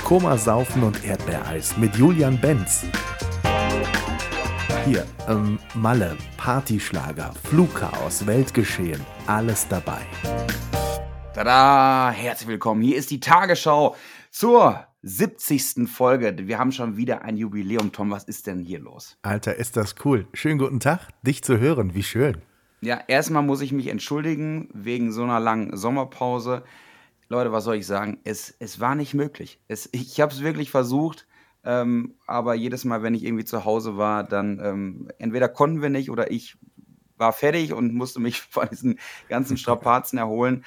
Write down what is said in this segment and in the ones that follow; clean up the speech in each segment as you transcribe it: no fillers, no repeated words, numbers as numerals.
Komasaufen und Erdbeereis mit Julian Benz. Hier, Malle, Partyschlager, Flugchaos, Weltgeschehen, alles dabei. Tada! Herzlich willkommen. Hier ist die Tagesschau zur 70. Folge. Wir haben schon wieder ein Jubiläum. Tom, was ist denn hier los? Alter, ist das cool. Schönen guten Tag, dich zu hören. Wie schön. Ja, erstmal muss ich mich entschuldigen wegen so einer langen Sommerpause. Leute, was soll ich sagen? Es war nicht möglich. Ich habe es wirklich versucht, aber jedes Mal, wenn ich irgendwie zu Hause war, dann entweder konnten wir nicht oder ich war fertig und musste mich von diesen ganzen Strapazen erholen.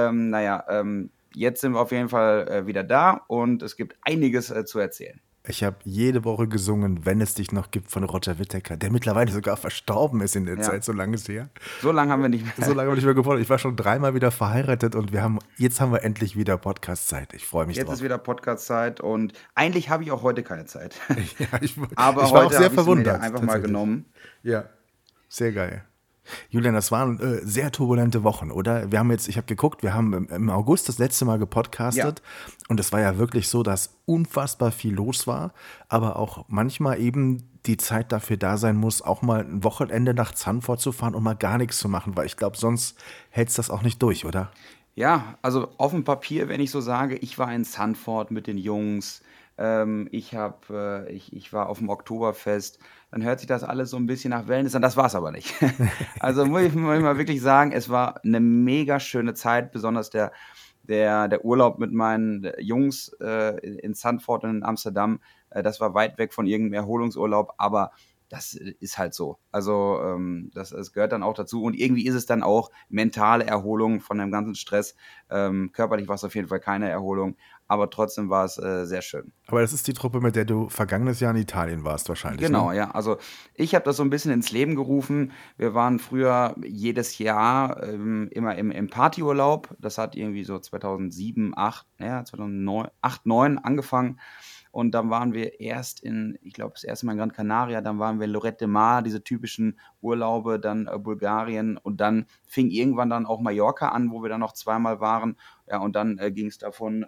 Jetzt sind wir auf jeden Fall wieder da und es gibt einiges zu erzählen. Ich habe jede Woche gesungen, wenn es dich noch gibt, von Roger Whittaker, der mittlerweile sogar verstorben ist in der Zeit, so lange ist her. So lange haben wir nicht mehr. So lange habe ich nicht mehr gefordert. Ich war schon 3-mal wieder verheiratet und jetzt haben wir endlich wieder Podcast-Zeit. Ich freue mich drauf. Jetzt ist wieder Podcast-Zeit und eigentlich habe ich auch heute keine Zeit. Ja, Aber ich war heute auch sehr habe ich verwundert. mir einfach mal genommen. Ja, sehr geil. Julian, das waren sehr turbulente Wochen, oder? Ich habe geguckt, wir haben im August das letzte Mal gepodcastet und es war ja wirklich so, dass unfassbar viel los war, aber auch manchmal eben die Zeit dafür da sein muss, auch mal ein Wochenende nach Zandvoort zu fahren und mal gar nichts zu machen, weil ich glaube, sonst hältst das auch nicht durch, oder? Ja, also auf dem Papier, wenn ich so sage, ich war in Zandvoort mit den Jungs, ich war auf dem Oktoberfest, dann hört sich das alles so ein bisschen nach Wellness an, das war es aber nicht. Also muss ich mal wirklich sagen, es war eine mega schöne Zeit, besonders der Urlaub mit meinen Jungs in Zandvoort und in Amsterdam, das war weit weg von irgendeinem Erholungsurlaub, aber das ist halt so. Also das gehört dann auch dazu und irgendwie ist es dann auch mentale Erholung von dem ganzen Stress. Körperlich war es auf jeden Fall keine Erholung, aber trotzdem war es sehr schön. Aber das ist die Truppe, mit der du vergangenes Jahr in Italien warst wahrscheinlich, Genau, ne? ja. Also ich habe das so ein bisschen ins Leben gerufen. Wir waren früher jedes Jahr immer im Partyurlaub. Das hat irgendwie so 2007, 8, ja, 2009, 8, 9 angefangen. Und dann waren wir ich glaube, das erste Mal in Gran Canaria, dann waren wir in Lloret de Mar, diese typischen Urlaube, dann Bulgarien und dann fing irgendwann dann auch Mallorca an, wo wir dann noch zweimal waren. Ja, und dann ging es davon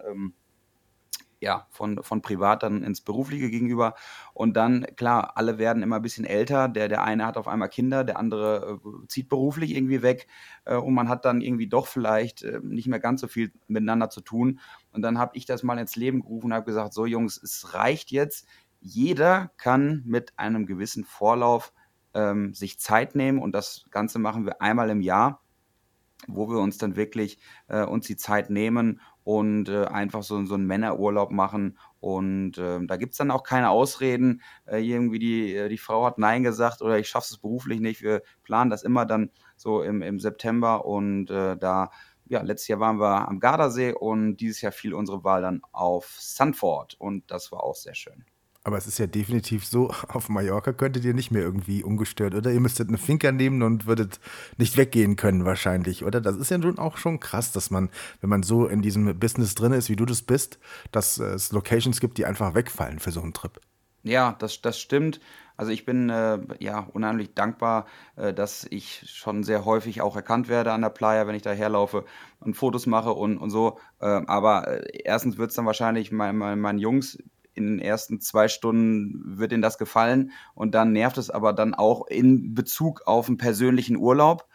von privat dann ins Berufliche gegenüber. Und dann, klar, alle werden immer ein bisschen älter. Der eine hat auf einmal Kinder, der andere zieht beruflich irgendwie weg. Und man hat dann irgendwie doch vielleicht nicht mehr ganz so viel miteinander zu tun. Und dann habe ich das mal ins Leben gerufen und habe gesagt, so Jungs, es reicht jetzt. Jeder kann mit einem gewissen Vorlauf sich Zeit nehmen. Und das Ganze machen wir einmal im Jahr, wo wir uns dann wirklich uns die Zeit nehmen und einfach so einen Männerurlaub machen. Und da gibt es dann auch keine Ausreden. Irgendwie die Frau hat Nein gesagt oder ich schaffe es beruflich nicht. Wir planen das immer dann so im September. Und letztes Jahr waren wir am Gardasee und dieses Jahr fiel unsere Wahl dann auf Zandvoort. Und das war auch sehr schön. Aber es ist ja definitiv so, auf Mallorca könntet ihr nicht mehr irgendwie ungestört, oder? Ihr müsstet eine Finca nehmen und würdet nicht weggehen können wahrscheinlich, oder? Das ist ja nun auch schon krass, dass man, wenn man so in diesem Business drin ist, wie du das bist, dass es Locations gibt, die einfach wegfallen für so einen Trip. Ja, das stimmt. Also ich bin unheimlich dankbar, dass ich schon sehr häufig auch erkannt werde an der Playa, wenn ich da herlaufe und Fotos mache und so. Aber erstens wird es dann wahrscheinlich meinen Jungs in den ersten 2 Stunden wird ihnen das gefallen und dann nervt es aber dann auch in Bezug auf einen persönlichen Urlaub.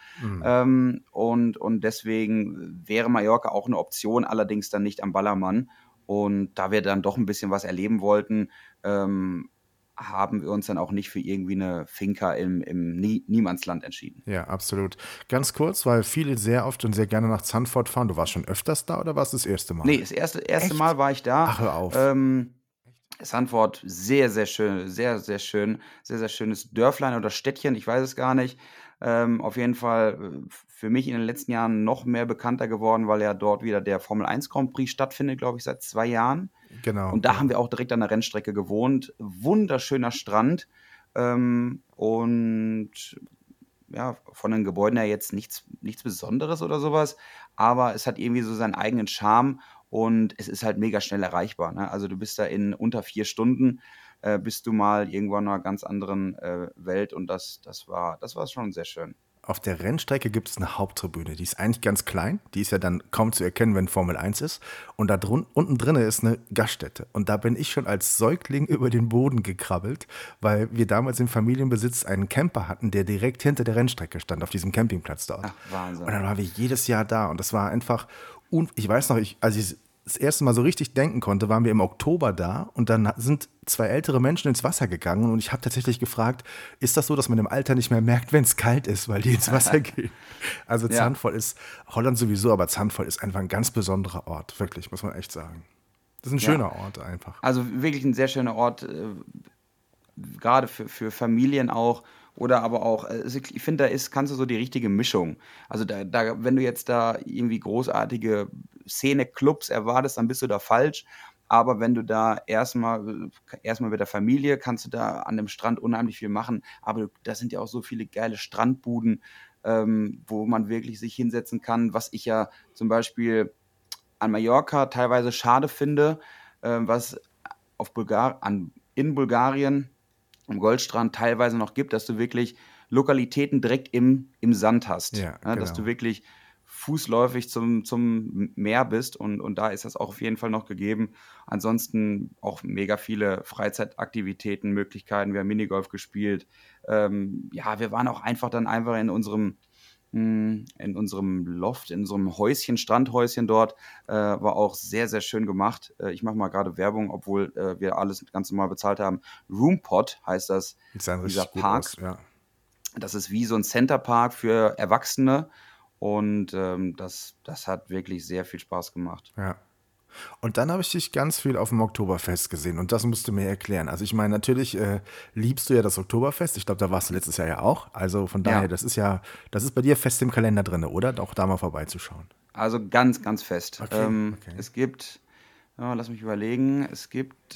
Und deswegen wäre Mallorca auch eine Option, allerdings dann nicht am Ballermann. Und da wir dann doch ein bisschen was erleben wollten, haben wir uns dann auch nicht für irgendwie eine Finca im Niemandsland entschieden. Ja, absolut. Ganz kurz, weil viele sehr oft und sehr gerne nach Zandvoort fahren. Du warst schon öfters da oder warst du das erste Mal? Nee, das erste Echt? Mal war ich da. Ach, hör auf. Zandvoort, sehr, sehr schön, sehr, sehr schön, sehr, sehr schönes Dörflein oder Städtchen, ich weiß es gar nicht. Auf jeden Fall für mich in den letzten Jahren noch mehr bekannter geworden, weil ja dort wieder der Formel 1 Grand Prix stattfindet, glaube ich, seit 2 Jahren. Genau. Und da haben wir auch direkt an der Rennstrecke gewohnt. Wunderschöner Strand. Und ja, von den Gebäuden her jetzt nichts Besonderes oder sowas, aber es hat irgendwie so seinen eigenen Charme und es ist halt mega schnell erreichbar, ne? Also, du bist da in unter 4 Stunden, bist du mal irgendwo in 'ner ganz anderen Welt und das war schon sehr schön. auf der Rennstrecke gibt es eine Haupttribüne. Die ist eigentlich ganz klein. Die ist ja dann kaum zu erkennen, wenn Formel 1 ist. Und da unten drin ist eine Gaststätte. Und da bin ich schon als Säugling über den Boden gekrabbelt, weil wir damals im Familienbesitz einen Camper hatten, der direkt hinter der Rennstrecke stand, auf diesem Campingplatz dort. Ach, Wahnsinn. Und dann waren wir jedes Jahr da. Und das war einfach, ich weiß noch, als ich das erste Mal so richtig denken konnte, waren wir im Oktober da und dann sind zwei ältere Menschen ins Wasser gegangen und ich habe tatsächlich gefragt, ist das so, dass man im Alter nicht mehr merkt, wenn es kalt ist, weil die ins Wasser gehen? Also Ja. Zandvoort ist, Holland sowieso, aber Zandvoort ist einfach ein ganz besonderer Ort, wirklich, muss man echt sagen. Das ist ein Ja. schöner Ort einfach. Also wirklich ein sehr schöner Ort, gerade für Familien auch. Oder aber auch, also ich finde, kannst du so die richtige Mischung. Also wenn du jetzt da irgendwie großartige Szene-Clubs erwartest, dann bist du da falsch. Aber wenn du da erstmal mit der Familie, kannst du da an dem Strand unheimlich viel machen. Aber da sind ja auch so viele geile Strandbuden, wo man wirklich sich hinsetzen kann, was ich ja zum Beispiel an Mallorca teilweise schade finde, was in Bulgarien am Goldstrand teilweise noch gibt, dass du wirklich Lokalitäten direkt im Sand hast. Ja, Ja, dass du genau. wirklich fußläufig zum Meer bist und da ist das auch auf jeden Fall noch gegeben. Ansonsten auch mega viele Freizeitaktivitäten, Möglichkeiten. Wir haben Minigolf gespielt. Ja, wir waren auch einfach in unserem Loft, in so einem Häuschen, Strandhäuschen dort, war auch sehr, sehr schön gemacht. Ich mache mal gerade Werbung, obwohl wir alles ganz normal bezahlt haben. Roompot heißt das, Die sahen dieser richtig gut Park. aus, ja. Das ist wie so ein Centerpark für Erwachsene und das hat wirklich sehr viel Spaß gemacht. Ja. Und dann habe ich dich ganz viel auf dem Oktoberfest gesehen und das musst du mir erklären. Also ich meine, natürlich liebst du ja das Oktoberfest. Ich glaube, da warst du letztes Jahr ja auch. Also von daher, Ja, das ist bei dir fest im Kalender drin, oder? Auch da mal vorbeizuschauen. also ganz, ganz fest. Okay, okay. Es gibt, ja, lass mich überlegen, es gibt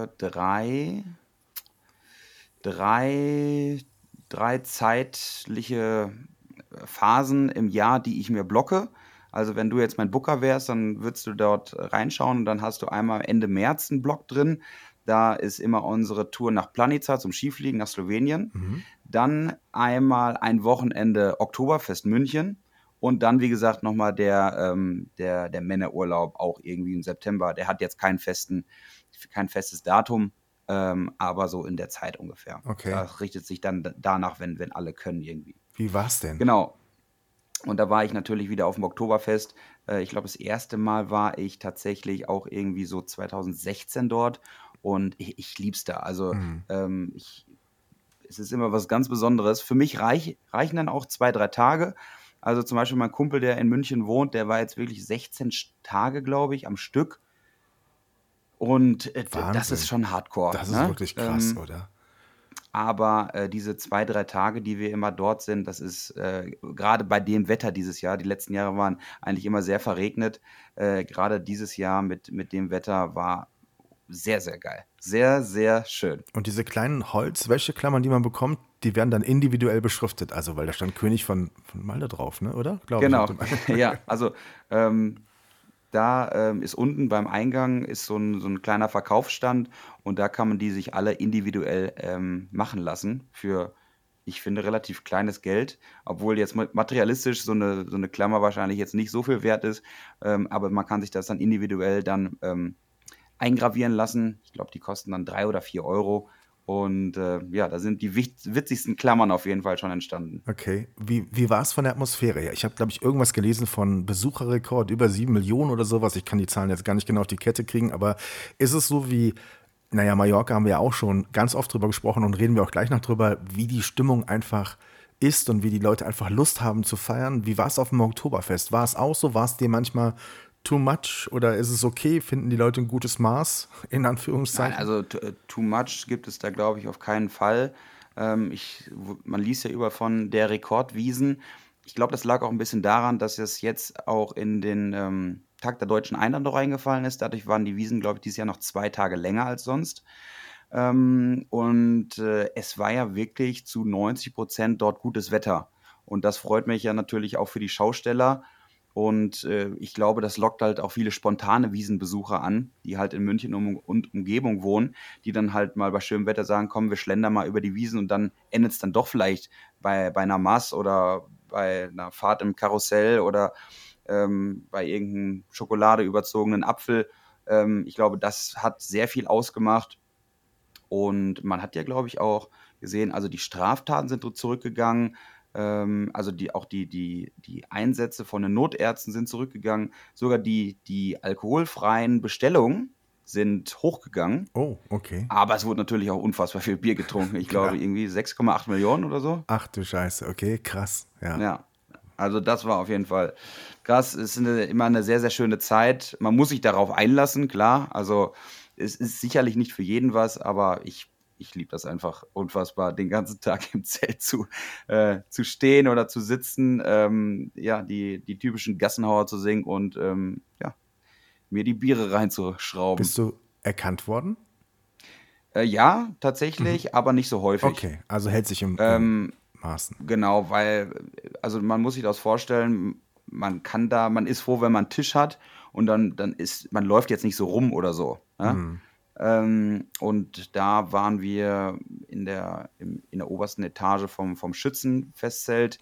drei, drei zeitliche Phasen im Jahr, die ich mir blocke. Also wenn du jetzt mein Booker wärst, dann würdest du dort reinschauen und dann hast du einmal Ende März einen Block drin. Da ist immer unsere Tour nach Planica zum Skifliegen nach Slowenien. Mhm. Dann einmal ein Wochenende Oktoberfest München. Und dann, wie gesagt, nochmal der Männerurlaub auch irgendwie im September. Der hat jetzt kein festes Datum, aber so in der Zeit ungefähr. Okay. Das richtet sich dann danach, wenn alle können irgendwie. Wie war's denn? Genau. Und da war ich natürlich wieder auf dem Oktoberfest. Ich glaube, das erste Mal war ich tatsächlich auch irgendwie so 2016 dort und ich lieb's da. Also Mhm. es ist immer was ganz Besonderes. Für mich reichen dann auch 2, 3 Tage. Also zum Beispiel mein Kumpel, der in München wohnt, der war jetzt wirklich 16 Tage, glaube ich, am Stück. Und das ist Wahnsinn. schon Hardcore. Das ist Ne? wirklich krass, oder? Aber diese 2, 3 Tage, die wir immer dort sind, das ist gerade bei dem Wetter dieses Jahr, die letzten Jahre waren eigentlich immer sehr verregnet. Gerade dieses Jahr mit dem Wetter war sehr, sehr geil. Sehr, sehr schön. Und diese kleinen Holzwäscheklammern, die man bekommt, die werden dann individuell beschriftet. Also, weil da stand König von Malta drauf, ne? Oder? Glaube ich. Auf Genau, dem ja, also da ist unten beim Eingang ist so ein kleiner Verkaufsstand und da kann man die sich alle individuell machen lassen für, ich finde, relativ kleines Geld, obwohl jetzt materialistisch so eine Klammer wahrscheinlich jetzt nicht so viel wert ist, aber man kann sich das dann individuell dann eingravieren lassen. Ich glaube, die kosten dann 3 oder 4 Euro und ja, da sind die witzigsten Klammern auf jeden Fall schon entstanden. Okay. Wie war es von der Atmosphäre her? Ich habe, glaube ich, irgendwas gelesen von Besucherrekord, über 7 Millionen oder sowas. Ich kann die Zahlen jetzt gar nicht genau auf die Kette kriegen, aber ist es so wie, naja, Mallorca haben wir ja auch schon ganz oft drüber gesprochen und reden wir auch gleich noch drüber, wie die Stimmung einfach ist und wie die Leute einfach Lust haben zu feiern. Wie war es auf dem Oktoberfest? War es auch so? War es dir manchmal too much oder ist es okay? Finden die Leute ein gutes Maß, in Nein, Anführungszeichen? also too much gibt es da, glaube ich, auf keinen Fall. Man liest ja über von der Rekordwiesen. Ich glaube, das lag auch ein bisschen daran, dass es jetzt auch in den Tag der Deutschen Einheit noch reingefallen ist. Dadurch waren die Wiesen, glaube ich, dieses Jahr noch 2 Tage länger als sonst. Und es war ja wirklich zu 90% dort gutes Wetter. Und das freut mich ja natürlich auch für die Schausteller. Und ich glaube, das lockt halt auch viele spontane Wiesenbesucher an, die halt in München und Umgebung wohnen, die dann halt mal bei schönem Wetter sagen, komm, wir schlendern mal über die Wiesen und dann endet es dann doch vielleicht bei einer Maß oder bei einer Fahrt im Karussell oder bei irgendeinem Schokolade überzogenen Apfel. Ich glaube, das hat sehr viel ausgemacht. Und man hat ja, glaube ich, auch gesehen, also die Straftaten sind so zurückgegangen, also die Einsätze von den Notärzten sind zurückgegangen, sogar die alkoholfreien Bestellungen sind hochgegangen. Oh, okay. Aber es wurde natürlich auch unfassbar viel Bier getrunken. Ich glaube, irgendwie 6,8 Millionen oder so. Ach du Scheiße, okay, krass, ja. Ja, also das war auf jeden Fall krass. Es ist immer eine sehr, sehr schöne Zeit. Man muss sich darauf einlassen, klar. Also es ist sicherlich nicht für jeden was, aber ich liebe das einfach unfassbar, den ganzen Tag im Zelt zu stehen oder zu sitzen, ja, die typischen Gassenhauer zu singen und ja, mir die Biere reinzuschrauben. Bist du erkannt worden? Ja, tatsächlich, aber nicht so häufig. Okay, also hält sich im Ähm, Maßen. Genau, weil, also man muss sich das vorstellen, man ist froh, wenn man einen Tisch hat und man läuft jetzt nicht so rum oder so. Ja? Und da waren wir in der obersten Etage vom Schützenfestzelt.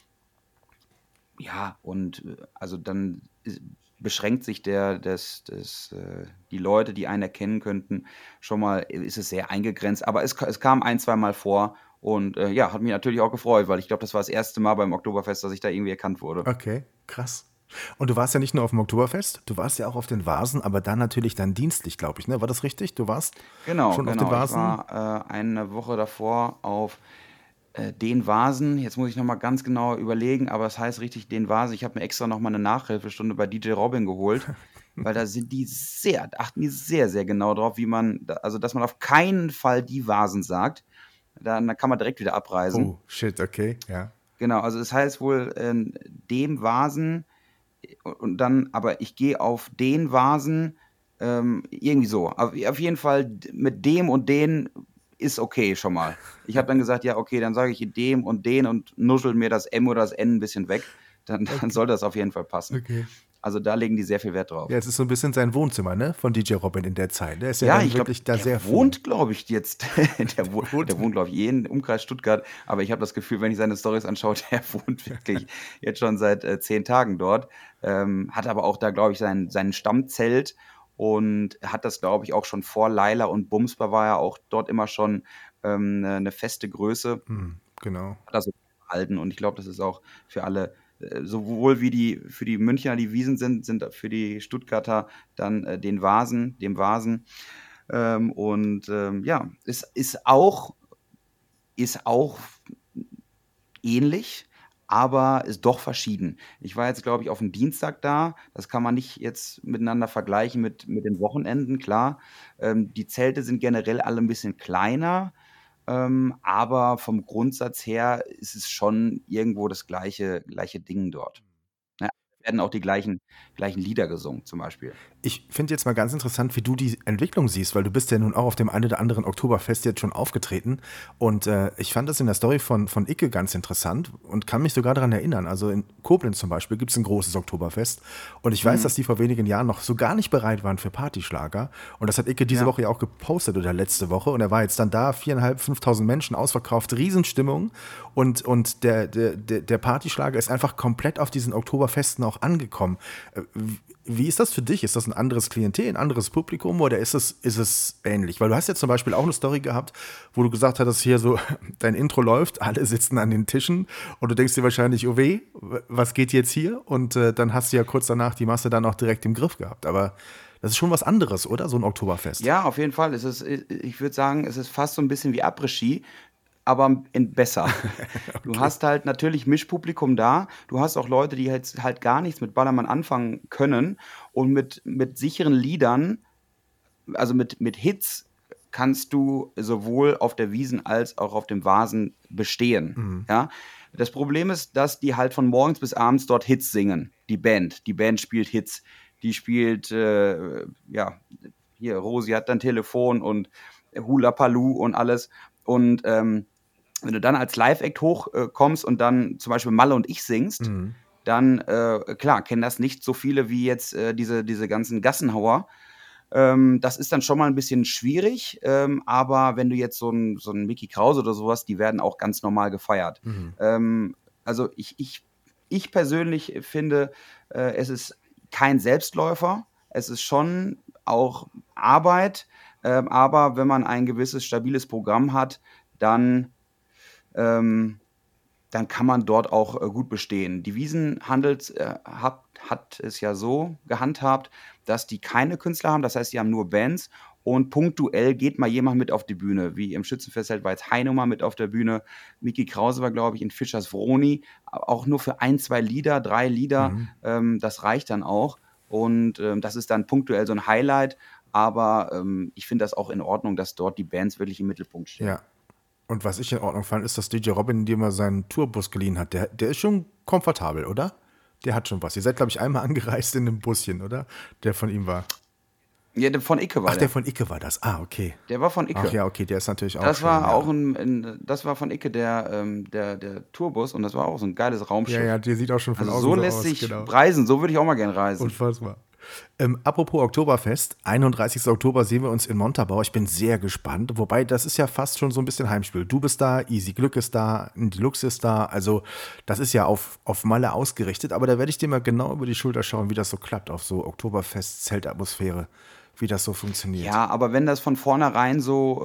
Ja, und also dann beschränkt sich die Leute, die einen erkennen könnten, schon mal, ist es sehr eingegrenzt. Aber es kam ein, zwei Mal vor und ja, hat mich natürlich auch gefreut, weil ich glaube, das war das erste Mal beim Oktoberfest, dass ich da irgendwie erkannt wurde. Okay, krass. Und du warst ja nicht nur auf dem Oktoberfest, du warst ja auch auf den Vasen, aber dann natürlich dann dienstlich, glaube ich, ne? War das richtig? Du warst Genau, schon auf den genau. Ich Vasen? war eine Woche davor auf den Vasen. Jetzt muss ich nochmal ganz genau überlegen, aber es heißt richtig den Vasen. Ich habe mir extra nochmal eine Nachhilfestunde bei DJ Robin geholt, weil da achten die sehr, sehr genau drauf, also dass man auf keinen Fall die Vasen sagt. Dann kann man direkt wieder abreisen. Oh, shit, okay, ja. Genau, also es heißt wohl dem Vasen und dann, aber ich gehe auf den Vasen, irgendwie so. Auf jeden Fall mit dem und den ist okay schon mal. Ich habe dann gesagt, ja, okay, dann sage ich dem und den und nuschel mir das M oder das N ein bisschen weg. Dann soll das auf jeden Fall passen. Okay. Also da legen die sehr viel Wert drauf. Ja, es ist so ein bisschen sein Wohnzimmer, ne? Von DJ Robin in der Zeit. Der ist ja, Ja, dann ich glaube, wirklich da sehr der wohnt, glaube ich, jetzt, der wohnt- wohnt, glaube ich, in Umkreis Stuttgart, aber ich habe das Gefühl, wenn ich seine Storys anschaue, der wohnt wirklich jetzt schon seit 10 Tagen dort, hat aber auch da, glaube ich, sein Stammzelt und hat das, glaube ich, auch schon vor Laila und Bumsbar war ja auch dort immer schon eine feste Größe, Genau. hat das so gehalten und ich glaube, das ist auch für alle, sowohl für die Münchner die Wiesen sind für die Stuttgarter dann dem Vasen. Ja, es ist auch ähnlich, aber ist doch verschieden. Ich war jetzt, glaube ich, auf dem Dienstag da. Das kann man nicht jetzt miteinander vergleichen mit den Wochenenden, klar. Die Zelte sind generell alle ein bisschen kleiner, aber vom Grundsatz her ist es schon irgendwo das gleiche Ding dort. Ja, werden auch die gleichen Lieder gesungen zum Beispiel. Ich finde jetzt mal ganz interessant, wie du die Entwicklung siehst, weil du bist ja nun auch auf dem einen oder anderen Oktoberfest jetzt schon aufgetreten und ich fand das in der Story von Icke ganz interessant und kann mich sogar daran erinnern, also in Koblenz zum Beispiel gibt es ein großes Oktoberfest und ich weiß, dass die vor wenigen Jahren noch so gar nicht bereit waren für Partyschlager und das hat Icke diese Ja. Woche ja auch gepostet oder letzte Woche und er war jetzt dann da, 4.500, 5.000 Menschen ausverkauft, Riesenstimmung und der Partyschlager ist einfach komplett auf diesen Oktoberfesten auch angekommen. Wie ist das für dich? Ist das ein anderes Klientel, ein anderes Publikum oder ist es ähnlich? Weil du hast ja zum Beispiel auch eine Story gehabt, wo du gesagt hattest, hier so, dein Intro läuft, alle sitzen an den Tischen und du denkst dir wahrscheinlich, oh weh, was geht jetzt hier? Und dann hast du ja kurz danach die Masse dann auch direkt im Griff gehabt. Aber das ist schon was anderes, oder? So ein Oktoberfest. Ja, auf jeden Fall. Ich würde sagen, es ist fast so ein bisschen wie Après-Ski, aber in besser. Du hast halt natürlich Mischpublikum da. Du hast auch Leute, die jetzt halt gar nichts mit Ballermann anfangen können und mit sicheren Liedern, also mit Hits, kannst du sowohl auf der Wiesn als auch auf dem Vasen bestehen. Ja? Das Problem ist, dass die halt von morgens bis abends dort Hits singen. Die Band spielt Hits. Die spielt, ja, hier, Rosi hat dein Telefon und Hula Paloo und alles. Und wenn du dann als Live-Act hochkommst und dann zum Beispiel Malle und ich singst, dann, klar, kennen das nicht so viele wie jetzt diese ganzen Gassenhauer. Das ist dann schon mal ein bisschen schwierig, aber wenn du jetzt so ein Mickey Krause oder sowas, die werden auch ganz normal gefeiert. Mhm. Also ich persönlich finde, es ist kein Selbstläufer. Es ist schon auch Arbeit, aber wenn man ein gewisses stabiles Programm hat, dann ähm, dann kann man dort auch gut bestehen. Die Wiesn hat es ja so gehandhabt, dass die keine Künstler haben, das heißt, die haben nur Bands und punktuell geht mal jemand mit auf die Bühne. Wie im Schützenfestzelt war jetzt Heino mal mit auf der Bühne, Micky Krause war, glaube ich, in Fischers Vroni, auch nur für 1, 2 Lieder, 3 Lieder, Mhm. das reicht dann auch. Und das ist dann punktuell so ein Highlight, aber ich finde das auch in Ordnung, dass dort die Bands wirklich im Mittelpunkt stehen. Ja. Und was ich in Ordnung fand, ist, dass DJ Robin dir mal seinen Tourbus geliehen hat. Der ist schon komfortabel, oder? Der hat schon was. Ihr seid, glaube ich, einmal angereist in einem Buschen, oder? Der von ihm war. Ja, von Icke war Ach, der der. von Icke war das. Ah, okay. Der war von Ach Icke. ja, okay, der ist natürlich auch Das schön, war auch ja. das war von Icke der Tourbus und das war auch so ein geiles Ja, Raumschiff. ja, der sieht auch schon von Also außen so so lässt aus, sich genau. reisen, so würde ich auch mal gerne reisen. Unfassbar. Apropos Oktoberfest, 31. Oktober sehen wir uns in Montabaur. Ich bin sehr gespannt. Wobei, das ist ja fast schon so ein bisschen Heimspiel. Du bist da, Easy Glück ist da, Deluxe ist da. Also, das ist ja auf Malle ausgerichtet. Aber da werde ich dir mal genau über die Schulter schauen, wie das so klappt, auf so Oktoberfest-Zeltatmosphäre, wie das so funktioniert. Ja, aber wenn das von vornherein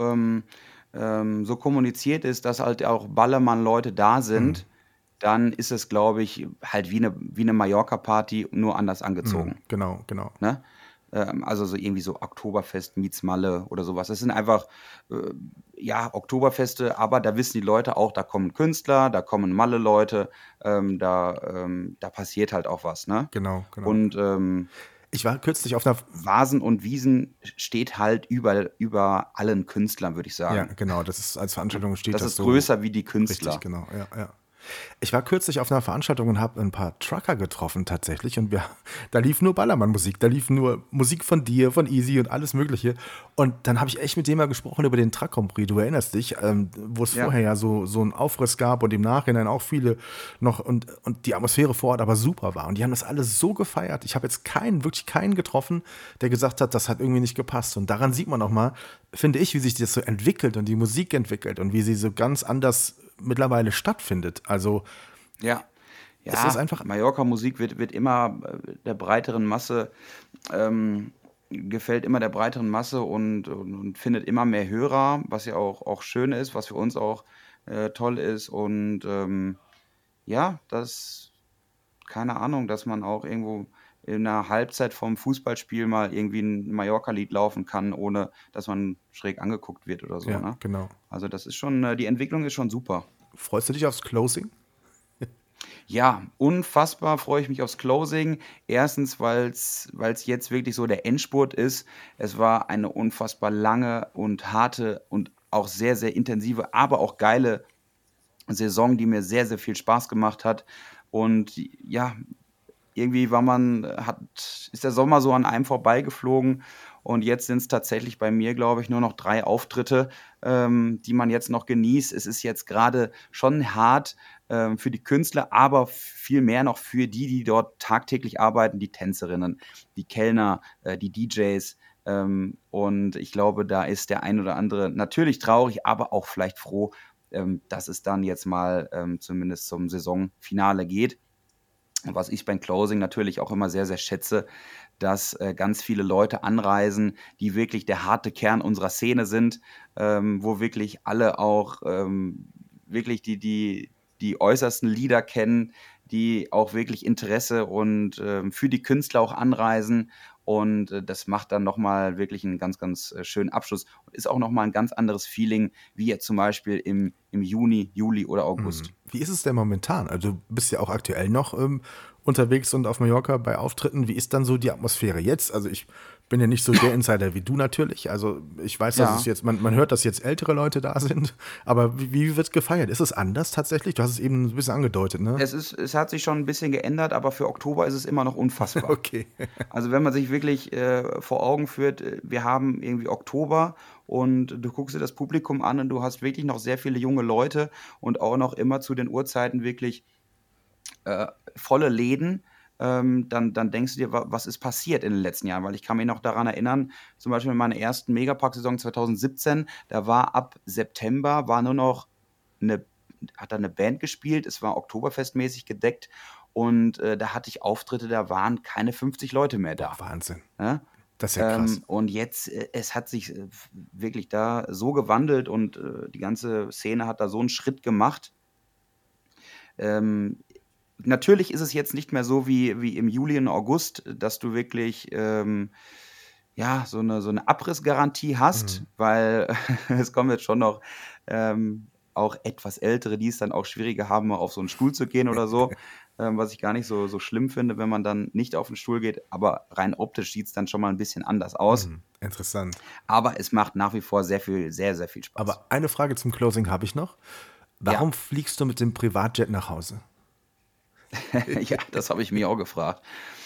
so kommuniziert ist, dass halt auch Ballermann-Leute da sind, dann ist es, glaube ich, halt wie eine Mallorca-Party, nur anders angezogen. Genau, genau. Ne? Also so irgendwie so Oktoberfest meets Malle oder sowas. Das sind einfach, äh, ja, Oktoberfeste, aber da wissen die Leute auch, da kommen Künstler, da kommen Malle-Leute, da passiert halt auch was, ne? Genau, genau. Und Ich war kürzlich auf einer. Vasen und Wiesen steht halt über allen Künstlern, würde ich Ja, sagen. genau, das ist als Veranstaltung steht Das das ist so. größer wie die Richtig, Künstler. genau, ja, ja. Ich war kürzlich auf einer Veranstaltung und habe ein paar Trucker getroffen tatsächlich und da lief nur Ballermann-Musik, da lief nur Musik von dir, von Easy und alles Mögliche. Und dann habe ich echt mit dem mal gesprochen über den Truck Grand Prix. Du erinnerst dich, wo es Ja. vorher ja so einen Aufriss gab und im Nachhinein auch viele noch und die Atmosphäre vor Ort aber super war. Und die haben das alles so gefeiert. Ich habe jetzt wirklich keinen getroffen, der gesagt hat, das hat irgendwie nicht gepasst. Und daran sieht man auch mal, finde ich, wie sich das so entwickelt und die Musik entwickelt und wie sie so ganz anders mittlerweile stattfindet. Also Ja. es ist Ja, einfach, Mallorca-Musik wird immer der breiteren Masse, gefällt immer der breiteren Masse und findet immer mehr Hörer, was ja auch schön ist, was für uns auch toll ist. Und ja, keine Ahnung, dass man auch irgendwo in einer Halbzeit vom Fußballspiel mal irgendwie ein Mallorca-Lied laufen kann, ohne dass man schräg angeguckt wird oder so, ja, ne? genau. Also das ist schon, die Entwicklung ist schon super. Freust du dich aufs Closing? Ja, unfassbar freue ich mich aufs Closing. Erstens, weil's jetzt wirklich so der Endspurt ist. Es war eine unfassbar lange und harte und auch sehr, sehr intensive, aber auch geile Saison, die mir sehr, sehr viel Spaß gemacht hat. Und ja, irgendwie ist der Sommer so an einem vorbeigeflogen und jetzt sind es tatsächlich bei mir, glaube ich, nur noch 3 Auftritte, die man jetzt noch genießt. Es ist jetzt gerade schon hart, für die Künstler, aber viel mehr noch für die dort tagtäglich arbeiten, die Tänzerinnen, die Kellner, die DJs. Und ich glaube, da ist der ein oder andere natürlich traurig, aber auch vielleicht froh, dass es dann jetzt mal, zumindest zum Saisonfinale geht. Und was ich beim Closing natürlich auch immer sehr, sehr schätze, dass ganz viele Leute anreisen, die wirklich der harte Kern unserer Szene sind, wo wirklich alle auch wirklich die äußersten Lieder kennen, die auch wirklich Interesse und für die Künstler auch anreisen. Und das macht dann nochmal wirklich einen ganz, ganz schönen Abschluss und ist auch nochmal ein ganz anderes Feeling, wie jetzt zum Beispiel im Juni, Juli oder August. Wie ist es denn momentan? Also du bist ja auch aktuell noch unterwegs und auf Mallorca bei Auftritten. Wie ist dann so die Atmosphäre jetzt? Also ich bin ja nicht so der Insider wie du natürlich. Also ich weiß, dass es Ja. jetzt, man hört, dass jetzt ältere Leute da sind. Aber wie wird gefeiert? Ist es anders tatsächlich? Du hast es eben ein bisschen angedeutet, ne? Es hat sich schon ein bisschen geändert, aber für Oktober ist es immer noch unfassbar. Okay. Also, wenn man sich wirklich, vor Augen führt, wir haben irgendwie Oktober und du guckst dir das Publikum an und du hast wirklich noch sehr viele junge Leute und auch noch immer zu den Uhrzeiten wirklich volle Läden. dann denkst du dir, was ist passiert in den letzten Jahren? Weil ich kann mich noch daran erinnern, zum Beispiel in meiner ersten Megapark-Saison 2017, da war ab September war nur noch eine, hat da eine Band gespielt, es war Oktoberfestmäßig gedeckt und da hatte ich Auftritte, da waren keine 50 Leute mehr Boah, da. Wahnsinn. Ne? Das ist ja krass. Und jetzt, es hat sich wirklich da so gewandelt und die ganze Szene hat da so einen Schritt gemacht. Ähm, Natürlich ist es jetzt nicht mehr so wie im Juli und August, dass du wirklich ja, so eine Abrissgarantie hast, Mhm. weil es kommen jetzt schon noch auch etwas Ältere, die es dann auch schwieriger haben, mal auf so einen Stuhl zu gehen oder so, was ich gar nicht so schlimm finde, wenn man dann nicht auf den Stuhl geht, aber rein optisch sieht es dann schon mal ein bisschen anders aus. Interessant. Aber es macht nach wie vor sehr sehr viel Spaß. Aber eine Frage zum Closing habe ich noch. Ja, Warum fliegst du mit dem Privatjet nach Hause? ja, das habe ich mir auch gefragt.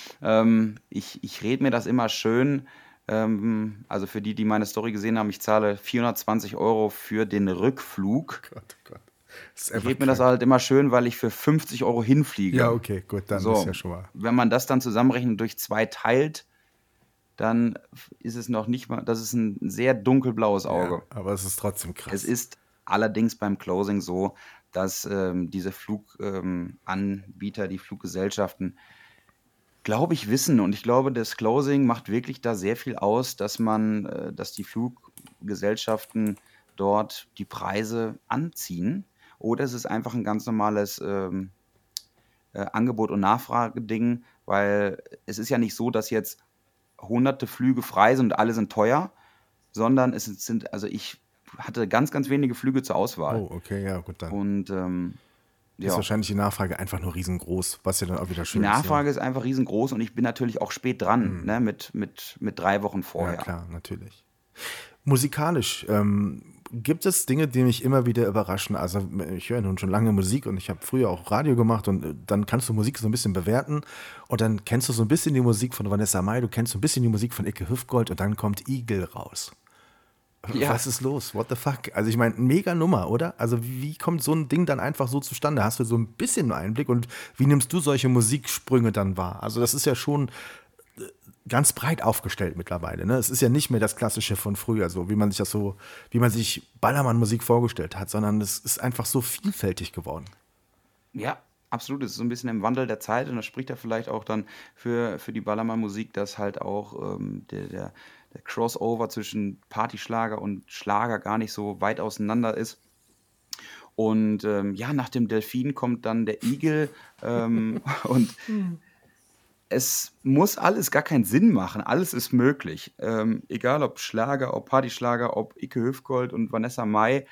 Ich rede mir das immer schön. Also für die meine Story gesehen haben, ich zahle 420 € für den Rückflug. Gott, oh Gott. Das ist Ich einfach rede mir das krank. halt immer schön, weil ich für 50 € Ja, hinfliege. okay, gut, dann ist ja So, schon mal. wenn man das dann zusammenrechnet und durch 2 teilt, dann ist es noch nicht mal, das ist ein sehr dunkelblaues Ja, Auge. aber es ist trotzdem Es krass. ist allerdings beim Closing so, dass diese Fluganbieter, die Fluggesellschaften, glaube ich, wissen und ich glaube, das Closing macht wirklich da sehr viel aus, dass die Fluggesellschaften dort die Preise anziehen. Oder es ist einfach ein ganz normales Angebot- und Nachfrageding, weil es ist ja nicht so, dass jetzt hunderte Flüge frei sind und alle sind teuer, sondern also ich hatte ganz wenige Flüge zur Auswahl. Oh, okay, ja, gut, dann Und ist ja, wahrscheinlich die Nachfrage einfach nur riesengroß, was ja dann auch wieder die schön ist, ne? Nachfrage ist einfach riesengroß und ich bin natürlich auch spät dran, ne, mit 3 Wochen Ja, vorher. klar, natürlich. Musikalisch, gibt es Dinge, die mich immer wieder überraschen? Also ich höre nun schon lange Musik und ich habe früher auch Radio gemacht und dann kannst du Musik so ein bisschen bewerten und dann kennst du so ein bisschen die Musik von Vanessa Mai, du kennst so ein bisschen die Musik von Icke Hüftgold und dann kommt Igel raus. Ja, Was ist los? What the fuck? Also ich meine, mega Nummer, oder? Also wie kommt so ein Ding dann einfach so zustande? Hast du so ein bisschen einen Einblick und wie nimmst du solche Musiksprünge dann wahr? Also das ist ja schon ganz breit aufgestellt mittlerweile. Ne? Es ist ja nicht mehr das Klassische von früher, so wie man sich Ballermann-Musik vorgestellt hat, sondern es ist einfach so vielfältig geworden. ja, absolut. Es ist so ein bisschen im Wandel der Zeit und das spricht ja vielleicht auch dann für die Ballermann-Musik, dass halt auch der Crossover zwischen Partyschlager und Schlager gar nicht so weit auseinander ist. Und ja, nach dem Delfin kommt dann der Igel und es muss alles gar keinen Sinn machen. Alles ist möglich. Egal ob Schlager, ob Partyschlager, ob Icke Hüftgold und Vanessa Mai.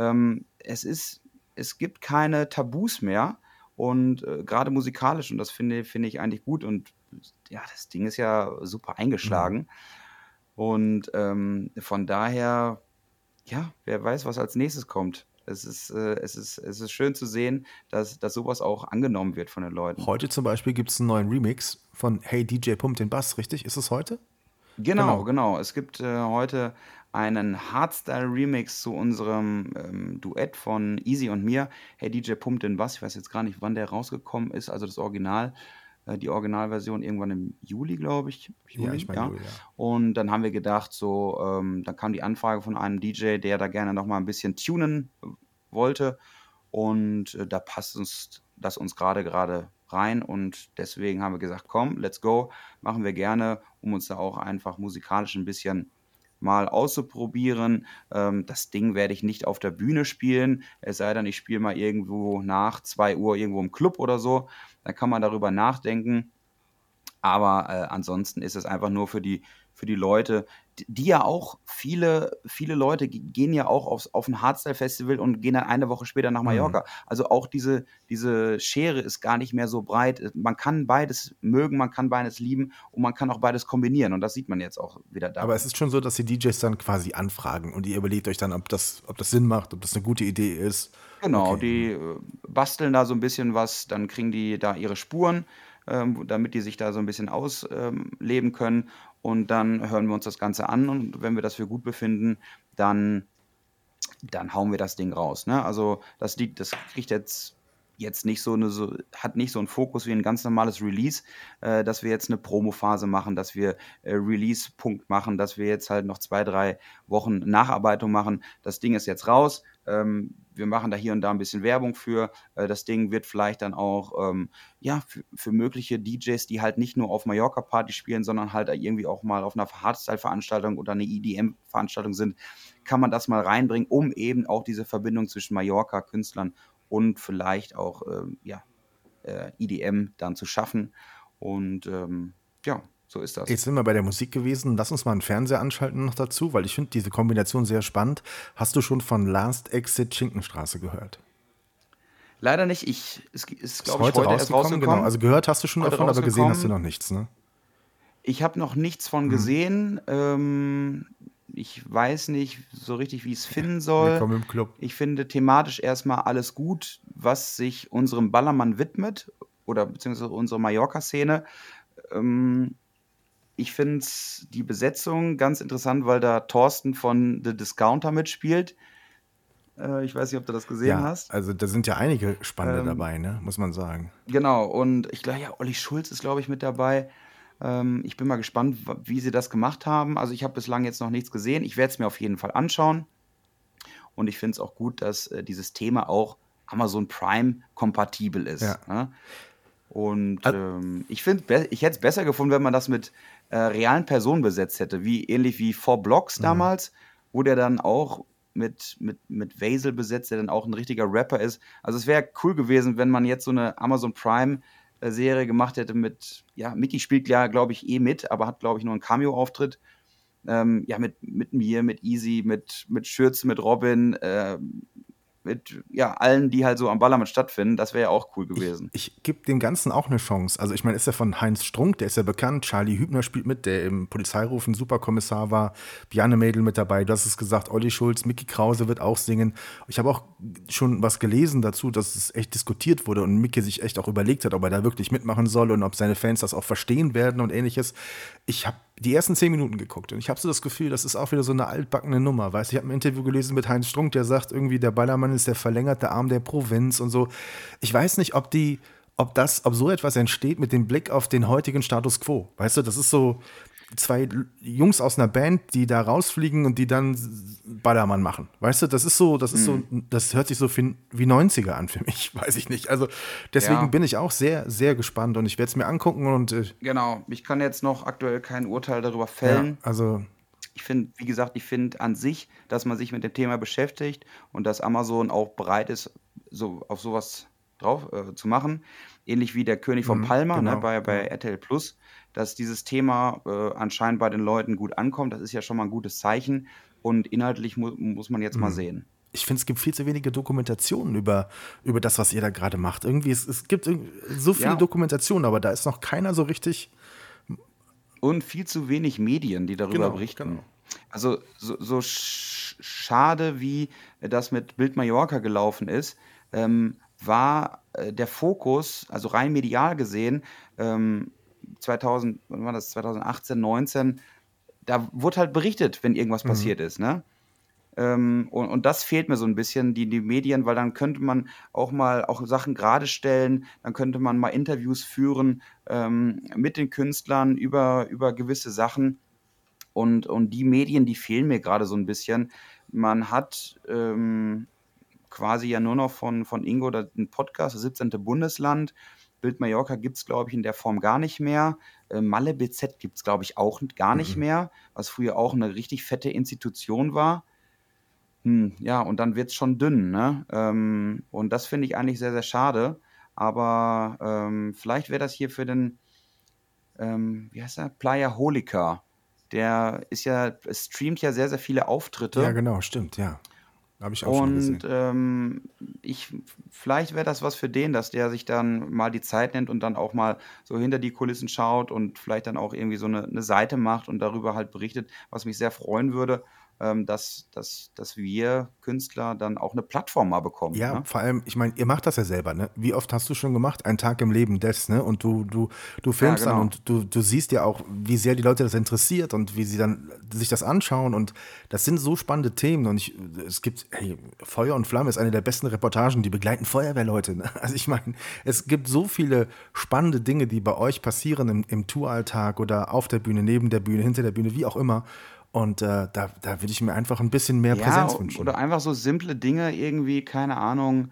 Es gibt keine Tabus mehr. Und gerade musikalisch, und das finde ich eigentlich gut. Und ja, das Ding ist ja super eingeschlagen. Und von daher, ja, wer weiß, was als nächstes kommt. Es ist schön zu sehen, dass sowas auch angenommen wird von den Leuten. Heute zum Beispiel gibt es einen neuen Remix von Hey DJ Pump den Bass, richtig? Ist es heute? Genau, Genau. genau. Es gibt heute einen Hardstyle-Remix zu unserem Duett von Easy und mir. Hey DJ Pump den Bass. Ich weiß jetzt gar nicht, wann der rausgekommen ist. Also das Original, die Originalversion irgendwann im Juli, glaube ich. Ja, ich Juli, meine ja. Juli, ja. Und dann haben wir gedacht, so, dann kam die Anfrage von einem DJ, der da gerne noch mal ein bisschen tunen wollte. Und da passt uns das uns gerade rein. Und deswegen haben wir gesagt, komm, let's go. Machen wir gerne, um uns da auch einfach musikalisch ein bisschen mal auszuprobieren. Das Ding werde ich nicht auf der Bühne spielen, es sei denn, ich spiele mal irgendwo nach 2 Uhr irgendwo im Club oder so. Dann kann man darüber nachdenken. Aber ansonsten ist es einfach nur für die Leute, die ja auch viele Leute gehen ja auch auf ein Hardstyle-Festival und gehen dann eine Woche später nach Mallorca. Also auch diese Schere ist gar nicht mehr so breit. Man kann beides mögen, man kann beides lieben und man kann auch beides kombinieren. Und das sieht man jetzt auch wieder Aber daran. es ist schon so, dass die DJs dann quasi anfragen und ihr überlegt euch dann, ob das Sinn macht, ob das eine gute Idee ist. Genau, Okay. die basteln da so ein bisschen was, dann kriegen die da ihre Spuren, damit die sich da so ein bisschen ausleben können. Und dann hören wir uns das Ganze an und wenn wir das für gut befinden, dann hauen wir das Ding raus. Ne? Also das Lied, das kriegt jetzt jetzt nicht hat nicht so einen Fokus wie ein ganz normales Release, dass wir jetzt eine Promophase machen, dass wir Release-Punkt machen, dass wir jetzt halt noch 2, 3 Wochen Nacharbeitung machen. Das Ding ist jetzt raus. Wir machen da hier und da ein bisschen Werbung für. Das Ding wird vielleicht dann auch ja, für mögliche DJs, die halt nicht nur auf Mallorca-Party spielen, sondern halt irgendwie auch mal auf einer Hardstyle-Veranstaltung oder eine EDM-Veranstaltung sind, kann man das mal reinbringen, um eben auch diese Verbindung zwischen Mallorca-Künstlern und vielleicht auch ja, EDM dann zu schaffen. Und ja, so ist das. Jetzt sind wir bei der Musik gewesen. Lass uns mal einen Fernseher anschalten noch dazu, weil ich finde diese Kombination sehr spannend. Hast du schon von Last Exit Schinkenstraße gehört? Leider nicht. Es ist, Ist glaube ich, heute heute erst rausgekommen, genau. rausgekommen. Also gehört hast du schon Heute davon, aber gesehen hast du rausgekommen. noch nichts, ne? Ich habe noch nichts von gesehen. Ich weiß nicht so richtig, wie ich es finden soll. Willkommen im Club. Ich finde thematisch erstmal alles gut, was sich unserem Ballermann widmet oder beziehungsweise unserer Mallorca-Szene. Ich finde die Besetzung ganz interessant, weil da Thorsten von The Discounter mitspielt. Ich weiß nicht, ob du das gesehen Ja, hast. also da sind ja einige Spannende Ähm, dabei, ne? Muss man sagen. genau, und ich glaube, ja, Olli Schulz ist, glaube ich, mit dabei. Ich bin mal gespannt, wie sie das gemacht haben. Also ich habe bislang jetzt noch nichts gesehen. Ich werde es mir auf jeden Fall anschauen. Und ich finde es auch gut, dass dieses Thema auch Amazon Prime kompatibel ist. Ja. Ne? Und Al- ich finde, ich hätte es besser gefunden, wenn man das mit realen Personen besetzt hätte, ähnlich wie Four Blocks damals, wo der dann auch mit Vasil besetzt, der dann auch ein richtiger Rapper ist. Also es wäre cool gewesen, wenn man jetzt so eine Amazon Prime Serie gemacht hätte ja, Mickey spielt ja, glaube ich, mit, aber hat, glaube ich, nur einen Cameo-Auftritt. Ja, mit mir, mit Easy, mit Schürze, mit Robin, mit ja, allen, die halt so am Ballermann stattfinden. Das wäre ja auch cool gewesen. Ich gebe dem Ganzen auch eine Chance. Also ich meine, ist ja von Heinz Strunk, der ist ja bekannt. Charlie Hübner spielt mit, der im Polizeiruf ein Superkommissar war. Bjarne Mädel mit dabei. Du hast es gesagt, Olli Schulz, Mickey Krause wird auch singen. Ich habe auch schon was gelesen dazu, dass es echt diskutiert wurde und Mickey sich echt auch überlegt hat, ob er da wirklich mitmachen soll und ob seine Fans das auch verstehen werden und ähnliches. Ich habe die ersten 10 Minuten geguckt und ich habe so das Gefühl, das ist auch wieder so eine altbackene Nummer. Weißt, ich habe ein Interview gelesen mit Heinz Strunk, der sagt irgendwie, der Ballermann ist der verlängerte Arm der Provinz und so. Ich weiß nicht, ob so etwas entsteht mit dem Blick auf den heutigen Status quo. Weißt du, das ist so zwei Jungs aus einer Band, die da rausfliegen und die dann Ballermann machen. Weißt du, das hört sich so wie 90er an für mich, weiß ich nicht. Also deswegen Ja, bin ich auch sehr, sehr gespannt und ich werde es mir angucken und genau. Ich kann jetzt noch aktuell kein Urteil darüber ja, fällen. also Ich finde, wie gesagt, ich finde an sich, dass man sich mit dem Thema beschäftigt und dass Amazon auch bereit ist, so auf sowas drauf zu machen. Ähnlich wie der König von Palma, ne, genau, bei genau. RTL Plus, dass dieses Thema anscheinend bei den Leuten gut ankommt. Das ist ja schon mal ein gutes Zeichen. Und inhaltlich muss man jetzt mal sehen. Ich finde, es gibt viel zu wenige Dokumentationen über das, was ihr da gerade macht. Irgendwie, es gibt so viele Ja, Dokumentationen, aber da ist noch keiner so richtig. und viel zu wenig Medien, die darüber Genau, berichten. genau. Also so schade, wie das mit Bild Mallorca gelaufen ist, war der Fokus, also rein medial gesehen, 2000, wann war das, 2018, 19, da wurde halt berichtet, wenn irgendwas passiert ist, ne? Und das fehlt mir so ein bisschen, die Medien, weil dann könnte man auch mal auch Sachen gerade stellen, dann könnte man mal Interviews führen mit den Künstlern über gewisse Sachen. Und die Medien, die fehlen mir gerade so ein bisschen. Man hat quasi ja nur noch von Ingo einen Podcast, das 17. Bundesland. Bild Mallorca gibt es, glaube ich, in der Form gar nicht mehr. Malle BZ gibt es, glaube ich, auch gar nicht mehr, was früher auch eine richtig fette Institution war. Ja, und dann wird es schon dünn, ne? Und das finde ich eigentlich sehr, sehr schade. Aber vielleicht wäre das hier für den, wie heißt der? Playa Holica. Der streamt ja sehr, sehr viele Ja, Auftritte. genau, stimmt, ja. Habe ich auch schon Und gesehen. vielleicht wäre das was für den, dass der sich dann mal die Zeit nimmt und dann auch mal so hinter die Kulissen schaut und vielleicht dann auch irgendwie so eine Seite macht und darüber halt berichtet, was mich sehr freuen würde. dass wir Künstler dann auch eine Plattform mal bekommen. Ja, Ne? vor allem, ich meine, ihr macht das ja selber, ne? Wie oft hast du schon gemacht? Ein Tag im Leben des, ne? Und du Ja, filmst dann genau. und du siehst ja auch, wie sehr die Leute das interessiert und wie sie dann sich das anschauen. Und das sind so spannende Themen. Und es gibt, hey, Feuer und Flamme ist eine der besten Reportagen, die begleiten Feuerwehrleute. Ne? Also ich meine, es gibt so viele spannende Dinge, die bei euch passieren im Touralltag oder auf der Bühne, neben der Bühne, hinter der Bühne, wie auch immer. Und da würde ich mir einfach ein bisschen mehr Ja, Präsenz wünschen. oder einfach so simple Dinge irgendwie, keine Ahnung.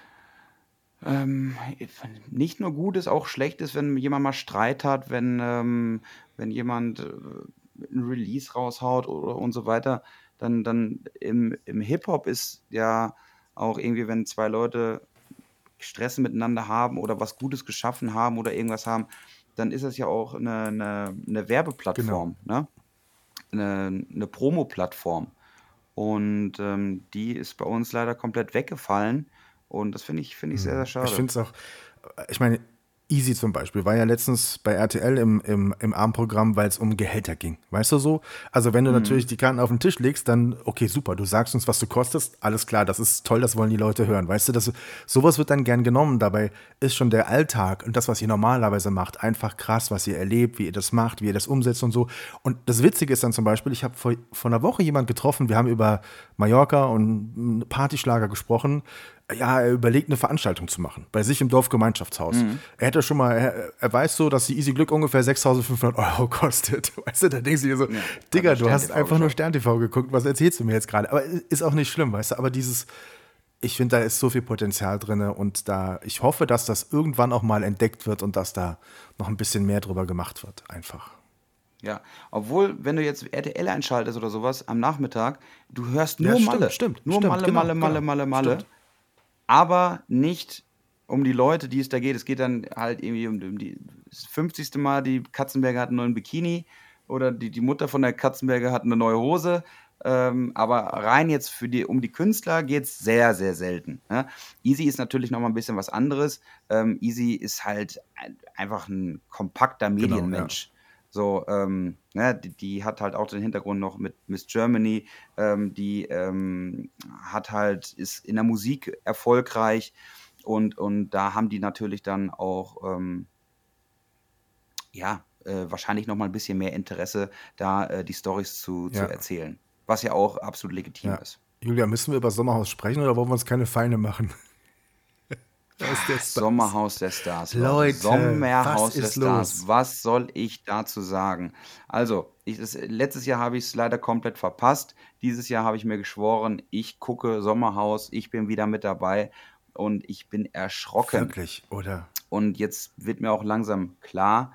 Ähm, Nicht nur gut ist, auch schlecht ist, wenn jemand mal Streit hat, wenn jemand ein Release raushaut oder und so weiter. Dann im Hip-Hop ist ja auch irgendwie, wenn zwei Leute Stress miteinander haben oder was Gutes geschaffen haben oder irgendwas haben, dann ist das ja auch eine Genau. Werbeplattform, ne? Eine Promo-Plattform. Und die ist bei uns leider komplett weggefallen. Und das finde ich sehr, sehr Ich schade. finde es auch, ich meine, Easy zum Beispiel war ja letztens bei RTL im Abendprogramm, weil es um Gehälter ging. Weißt du so? Also wenn du natürlich Mhm. die Karten auf den Tisch legst, dann, okay, super, du sagst uns, was du kostest, alles klar, das ist toll, das wollen die Leute hören. Weißt du, sowas wird dann gern genommen. Dabei ist schon der Alltag und das, was ihr normalerweise macht, einfach krass, was ihr erlebt, wie ihr das macht, wie ihr das umsetzt und so. Und das Witzige ist dann zum Beispiel, ich habe vor einer Woche jemand getroffen, wir haben über Mallorca und Partyschlager gesprochen. Ja, er überlegt, eine Veranstaltung zu machen, bei sich im Dorfgemeinschaftshaus. Mhm. Er hätte schon mal, er weiß so, dass die Easy Glück ungefähr 6.500 € kostet. Weißt du, da denkst du dir so, Ja, hat Digga, er du Stern hast TV einfach nur geschaut. Stern TV geguckt, was erzählst du mir jetzt gerade? Aber ist auch nicht schlimm, weißt du, aber ich finde, da ist so viel Potenzial drin und ich hoffe, dass das irgendwann auch mal entdeckt wird und dass da noch ein bisschen mehr drüber gemacht wird, einfach. Ja, obwohl, wenn du jetzt RTL einschaltest oder sowas am Nachmittag, du hörst Ja, nur stimmt, Malle. stimmt, Nur stimmt, Malle, genau, Malle, Malle, genau, Malle, Malle. stimmt. Aber nicht um die Leute, die es da geht. Es geht dann halt irgendwie um die das 50. Mal, die Katzenberger hat einen neuen Bikini oder die Mutter von der Katzenberger hat eine neue Hose. Aber rein jetzt um die Künstler geht es sehr, sehr selten. Ne? Easy ist natürlich noch mal ein bisschen was anderes. Easy ist halt einfach ein kompakter Genau, ja. Medienmensch. So, ne, die hat halt auch den Hintergrund noch mit Miss Germany, die ist in der Musik erfolgreich und da haben die natürlich dann auch ja, wahrscheinlich noch mal ein bisschen mehr Interesse, da die Storys zu Ja, erzählen, was ja auch absolut legitim ja. ist. Julia, müssen wir über Sommerhaus sprechen oder wollen wir uns keine Feinde machen? Aus der Stars. Sommerhaus der Stars, Leute. Leute, was Sommerhaus der ist Stars. los? Was soll ich dazu sagen? Also, letztes Jahr habe ich es leider komplett verpasst. Dieses Jahr habe ich mir geschworen, ich gucke Sommerhaus, ich bin wieder mit dabei und ich bin erschrocken. Wirklich, oder? Und jetzt wird mir auch langsam klar,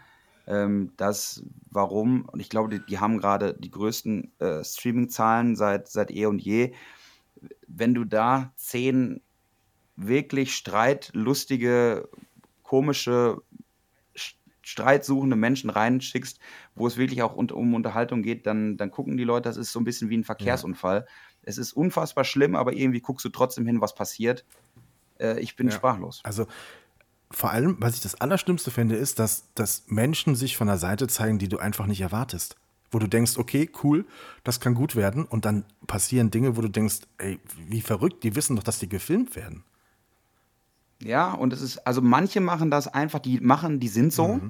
warum, und ich glaube, die haben gerade die größten Streaming-Zahlen seit eh und je. Wenn du da 10 wirklich streitlustige, komische, streitsuchende Menschen reinschickst, wo es wirklich auch um Unterhaltung geht, dann gucken die Leute, das ist so ein bisschen wie ein Ja, Verkehrsunfall. Es ist unfassbar schlimm, aber irgendwie guckst du trotzdem hin, was passiert. Ich bin ja. sprachlos. Also vor allem, was ich das Allerschlimmste finde, ist, dass Menschen sich von der Seite zeigen, die du einfach nicht erwartest. Wo du denkst, okay, cool, das kann gut werden. Und dann passieren Dinge, wo du denkst, ey, wie verrückt, die wissen doch, dass die gefilmt werden. Ja, und also manche machen das einfach, die sind so,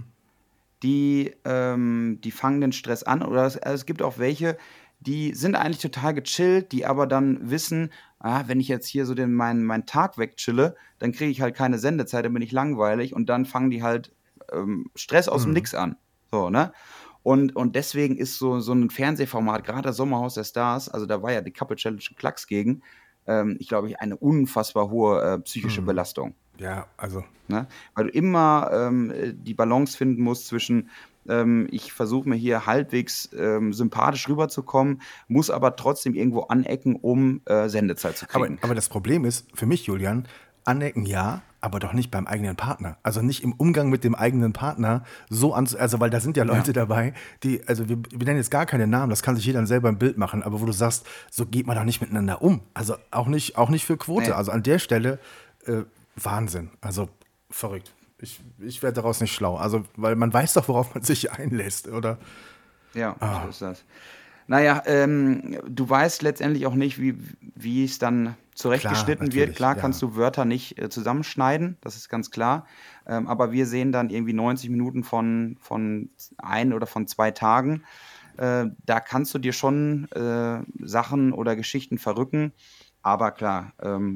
die fangen den Stress an. Oder es gibt auch welche, die sind eigentlich total gechillt, die aber dann wissen, wenn ich jetzt hier so meinen Tag wegchille, dann kriege ich halt keine Sendezeit, dann bin ich langweilig und dann fangen die halt Stress aus dem Nix an. So, ne? Und deswegen ist so ein Fernsehformat, gerade das Sommerhaus der Stars, also da war ja die Couple Challenge ein Klacks gegen, ich glaube, eine unfassbar hohe psychische Belastung. Ja, also, Ne? Weil du immer die Balance finden musst zwischen, ich versuche mir hier halbwegs sympathisch rüberzukommen, muss aber trotzdem irgendwo anecken, um Sendezeit zu kriegen. aber das Problem ist, für mich, Julian, anecken ja, aber doch nicht beim eigenen Partner. Also nicht im Umgang mit dem eigenen Partner so also weil da sind ja Leute Ja. dabei, die, also wir nennen jetzt gar keine Namen, das kann sich jeder dann selber im Bild machen, aber wo du sagst, so geht man doch nicht miteinander um. Also auch nicht für Quote. Nee. Also an der Stelle Wahnsinn. Also verrückt. Ich werde daraus nicht schlau. Also, weil man weiß doch, worauf man sich einlässt, oder? Ja, so ist das. Naja, du weißt letztendlich auch nicht, wie es dann zurechtgeschnitten wird. Natürlich, Klar ja. kannst du Wörter nicht zusammenschneiden, das ist ganz klar. Aber wir sehen dann irgendwie 90 Minuten von ein oder von 2 Tagen. Da kannst du dir schon Sachen oder Geschichten verrücken. Aber klar,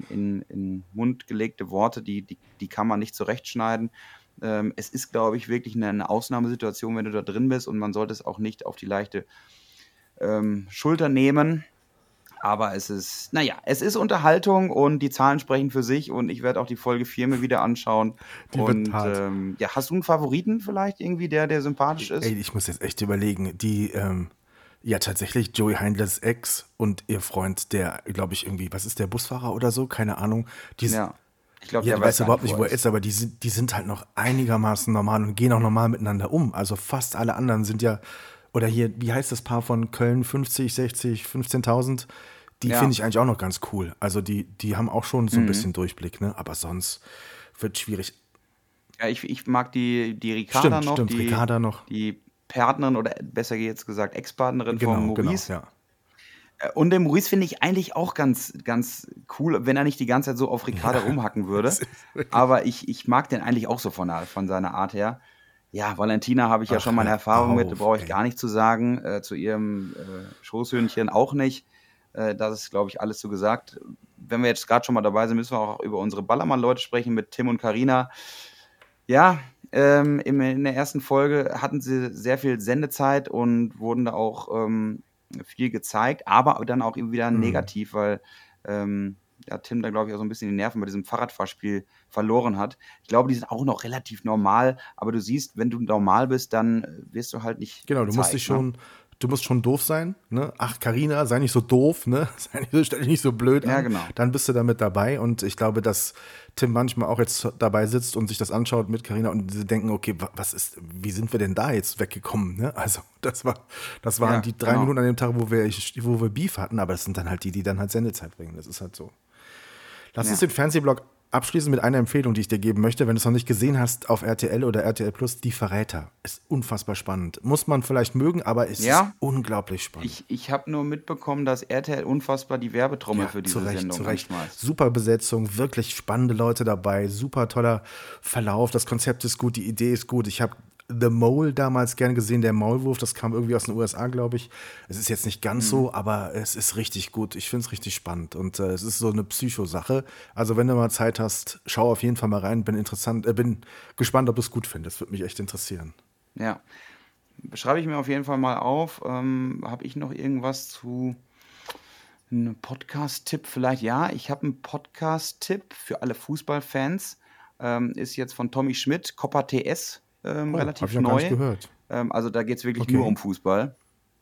in Mund gelegte Worte, die kann man nicht zurechtschneiden. Es ist, glaube ich, wirklich eine Ausnahmesituation, wenn du da drin bist, und man sollte es auch nicht auf die leichte Schulter nehmen. Aber es ist Unterhaltung und die Zahlen sprechen für sich, und ich werde auch die Folge 4 mir wieder anschauen. Die wird Und hart. ja, hast du einen Favoriten vielleicht irgendwie, der sympathisch Ey, ist? ich muss jetzt echt überlegen. Ja, tatsächlich Joey Heindlers Ex und ihr Freund, der, glaube ich, irgendwie, was ist der, Busfahrer oder so? Keine Ahnung. Ja, ich glaube, Ja, der du weiß weißt gar nicht, überhaupt wo nicht, wo er er ist, ist. aber die sind halt noch einigermaßen normal und gehen auch normal miteinander um. Also fast alle anderen sind ja, oder hier, wie heißt das Paar von Köln, 50, 60, 15.000? Die finde Ja, ich eigentlich auch noch ganz cool. Also die haben auch schon so ein mhm. bisschen Durchblick, ne? Aber sonst wird schwierig. Ja, ich mag die Ricarda Stimmt, noch, stimmt, Ricarda noch. die Partnerin oder besser jetzt gesagt Ex-Partnerin von Genau, genau, Maurice. ja. Und den Maurice finde ich eigentlich auch ganz, ganz cool, wenn er nicht die ganze Zeit so auf Ricarda Ja, rumhacken das würde. ist wirklich. Aber ich mag den eigentlich auch so von seiner Art her. Ja, Valentina habe ich ja schon Ach, meine hör Erfahrung mit, auf, brauche ich ey. gar nicht zu sagen. Zu ihrem Schoßhündchen auch nicht. Das ist, glaube ich, alles so gesagt. Wenn wir jetzt gerade schon mal dabei sind, müssen wir auch über unsere Ballermann-Leute sprechen mit Tim und Karina. Ja, in der ersten Folge hatten sie sehr viel Sendezeit und wurden da auch viel gezeigt, aber dann auch eben wieder Hm. negativ, weil ja, Tim da, glaube ich, auch so ein bisschen die Nerven bei diesem Fahrradfahrspiel verloren hat. Ich glaube, die sind auch noch relativ normal, aber du siehst, wenn du normal bist, dann wirst du halt nicht Genau, gezeigt, ne? du musst schon doof sein, ne? Ach, Carina, sei nicht so doof, ne? Stell dich nicht so blöd Ja, an. genau. Dann bist du damit dabei. Und ich glaube, dass Tim manchmal auch jetzt dabei sitzt und sich das anschaut mit Carina und sie denken, okay, wie sind wir denn da jetzt weggekommen, ne? Also, das waren Ja, die 3 Minuten genau. an dem Tag, wo wir Beef hatten, aber das sind dann halt die dann halt Sendezeit bringen. Das ist halt so. Lass uns Ja. den Fernsehblog abschließen mit einer Empfehlung, die ich dir geben möchte. Wenn du es noch nicht gesehen hast auf RTL oder RTL Plus, Die Verräter. Ist unfassbar spannend. Muss man vielleicht mögen, aber es ist Ja, unglaublich spannend. ich habe nur mitbekommen, dass RTL unfassbar die Werbetrommel Ja, für zu diese Recht, zu Sendung Recht. anschmeißt. Super Besetzung, wirklich spannende Leute dabei, super toller Verlauf, das Konzept ist gut, die Idee ist gut. Ich habe The Mole damals gern gesehen, der Maulwurf, das kam irgendwie aus den USA, glaube ich. Es ist jetzt nicht ganz Mhm. so, aber es ist richtig gut. Ich finde es richtig spannend und es ist so eine Psychosache. Also wenn du mal Zeit hast, schau auf jeden Fall mal rein. Bin gespannt, ob du es gut findest. Würde mich echt interessieren. Ja. Schreibe ich mir auf jeden Fall mal auf. Habe ich noch irgendwas zu einem Podcast-Tipp vielleicht? Ja, ich habe einen Podcast-Tipp für alle Fußballfans. Ist jetzt von Tommy Schmidt, Copper TS, Oh, habe ich relativ noch gar nicht neu. gehört. Also da geht es wirklich nur Okay. um Fußball.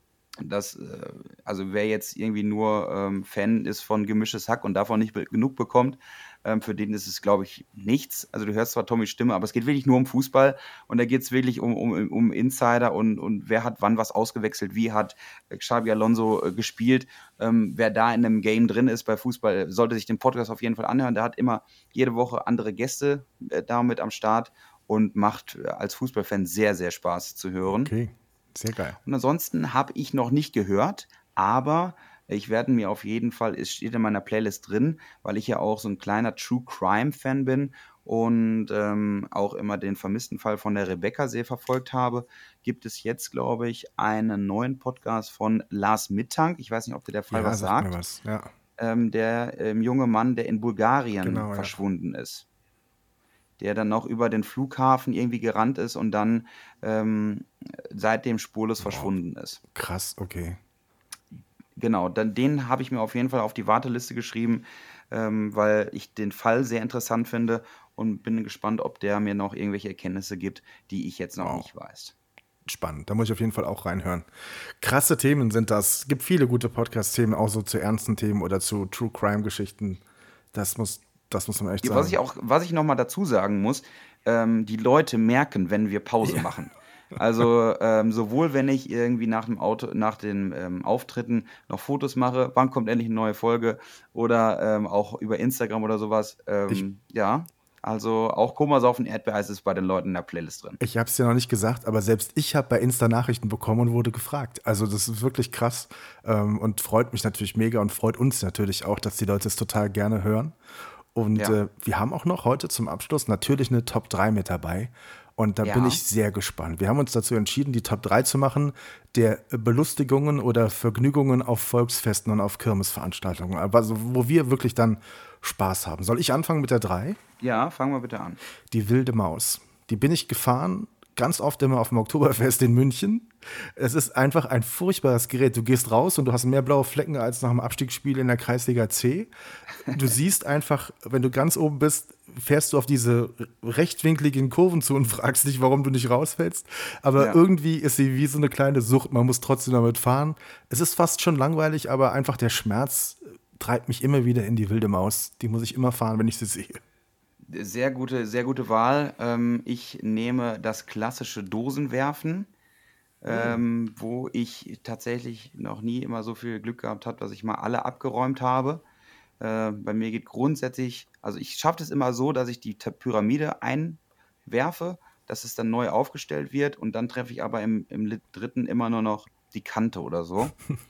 Also wer jetzt irgendwie nur Fan ist von Gemischtes Hack und davon nicht genug bekommt, für den ist es, glaube ich, nichts. Also du hörst zwar Tommys Stimme, aber es geht wirklich nur um Fußball, und da geht es wirklich um Insider und wer hat wann was ausgewechselt, wie hat Xabi Alonso gespielt. Wer da in einem Game drin ist bei Fußball, sollte sich den Podcast auf jeden Fall anhören. Der hat immer jede Woche andere Gäste damit am Start und macht als Fußballfan sehr, sehr Spaß zu hören. Okay. Sehr geil. Und ansonsten habe ich noch nicht gehört, aber ich werde mir auf jeden Fall, es steht in meiner Playlist drin, weil ich ja auch so ein kleiner True Crime-Fan bin und auch immer den vermissten Fall von der Rebecca sehr verfolgt habe, gibt es jetzt, glaube ich, einen neuen Podcast von Lars Mittank. Ich weiß nicht, ob dir der Fall Ja, was sagt mir sagt. was. Ja, Der junge Mann, der in Bulgarien genau, ja. verschwunden ist, der dann noch über den Flughafen irgendwie gerannt ist und dann ähm, seitdem spurlos Wow. verschwunden ist. Krass, okay. Genau, dann den habe ich mir auf jeden Fall auf die Warteliste geschrieben, weil ich den Fall sehr interessant finde und bin gespannt, ob der mir noch irgendwelche Erkenntnisse gibt, die ich jetzt noch Wow. nicht weiß. Spannend, da muss ich auf jeden Fall auch reinhören. Krasse Themen sind das. Es gibt viele gute Podcast-Themen, auch so zu ernsten Themen oder zu True Crime-Geschichten. Das muss, das muss man echt Ja, sagen. was ich noch mal dazu sagen muss, die Leute merken, wenn wir Pause Ja, machen. Also sowohl wenn ich irgendwie nach den Auftritten noch Fotos mache, wann kommt endlich eine neue Folge, oder auch über Instagram oder sowas. ich, Ja. Also auch Komasaufen Erdbeereis ist bei den Leuten in der Playlist drin. Ich habe es dir noch nicht gesagt, aber selbst ich habe bei Insta Nachrichten bekommen und wurde gefragt. Also das ist wirklich krass und freut mich natürlich mega und freut uns natürlich auch, dass die Leute es total gerne hören. Und Ja. wir haben auch noch heute zum Abschluss natürlich eine Top 3 mit dabei. Und da bin Ja. ich sehr gespannt. Wir haben uns dazu entschieden, die Top 3 zu machen, der Belustigungen oder Vergnügungen auf Volksfesten und auf Kirmesveranstaltungen. Also, wo wir wirklich dann Spaß haben. Soll ich anfangen mit der 3? Ja, fangen wir bitte an. Die wilde Maus. Die bin ich gefahren, ganz oft immer auf dem Oktoberfest in München. Es ist einfach ein furchtbares Gerät. Du gehst raus und du hast mehr blaue Flecken als nach dem Abstiegsspiel in der Kreisliga C. Du siehst einfach, wenn du ganz oben bist, fährst du auf diese rechtwinkligen Kurven zu und fragst dich, warum du nicht rausfällst. Aber Ja. irgendwie ist sie wie so eine kleine Sucht. Man muss trotzdem damit fahren. Es ist fast schon langweilig, aber einfach der Schmerz treibt mich immer wieder in die wilde Maus. Die muss ich immer fahren, wenn ich sie sehe. Sehr gute Wahl. Ich nehme das klassische Dosenwerfen, wo ich tatsächlich noch nie immer so viel Glück gehabt habe, dass ich mal alle abgeräumt habe. Bei mir geht grundsätzlich, also ich schaffe es immer so, dass ich die Pyramide einwerfe, dass es dann neu aufgestellt wird und dann treffe ich aber im dritten immer nur noch die Kante oder so.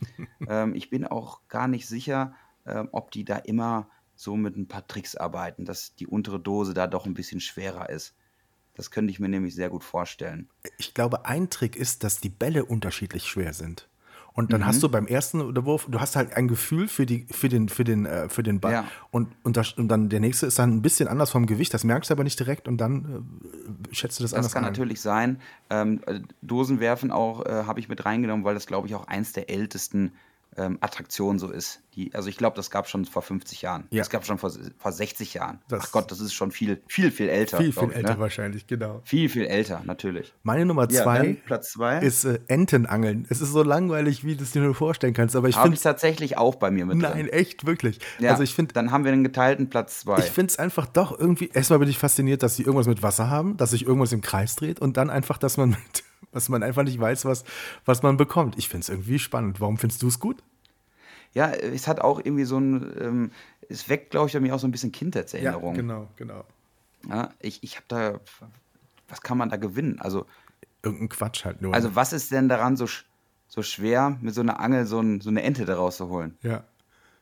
Ich bin auch gar nicht sicher, ob die da immer so mit ein paar Tricks arbeiten, dass die untere Dose da doch ein bisschen schwerer ist. Das könnte ich mir nämlich sehr gut vorstellen. Ich glaube, ein Trick ist, dass die Bälle unterschiedlich schwer sind. Und dann hast Mhm. du beim ersten Wurf, du hast halt ein Gefühl für den Ball. Ja, Und dann der nächste ist dann ein bisschen anders vom Gewicht, das merkst du aber nicht direkt und dann schätzt du das das anders kann ein. natürlich sein. Dosenwerfen auch habe ich mit reingenommen, weil das, glaube ich, auch eins der ältesten Attraktionen so ist. Also ich glaube, das gab es schon vor 50 Jahren. Ja. Das gab es schon vor 60 Jahren. Das- Ach Gott, das ist schon viel älter, Viel glaube ich. älter Ne? wahrscheinlich, genau. Viel älter, natürlich. Meine Nummer Ja, 2 dann Platz 2. ist Entenangeln. Es ist so langweilig, wie du es dir nur vorstellen kannst, aber ich Habe finde ich tatsächlich auch bei mir mit nein, drin. echt, wirklich. Ja, Also ich finde dann haben wir einen geteilten Platz 2. Ich finde es einfach doch irgendwie, erstmal bin ich fasziniert, dass sie irgendwas mit Wasser haben, dass sich irgendwas im Kreis dreht und dann einfach, dass man einfach nicht weiß, was man bekommt. Ich finde es irgendwie spannend. Warum findest du es gut? Ja, es hat auch irgendwie so ein, es weckt, glaube ich, bei mir auch so ein bisschen Kindheitserinnerungen. genau. Ja, ich habe da, was kann man da gewinnen? Also Irgendein Quatsch halt nur. was ist denn daran so schwer, mit so einer Angel so eine Ente da rauszuholen? Ja. Ja?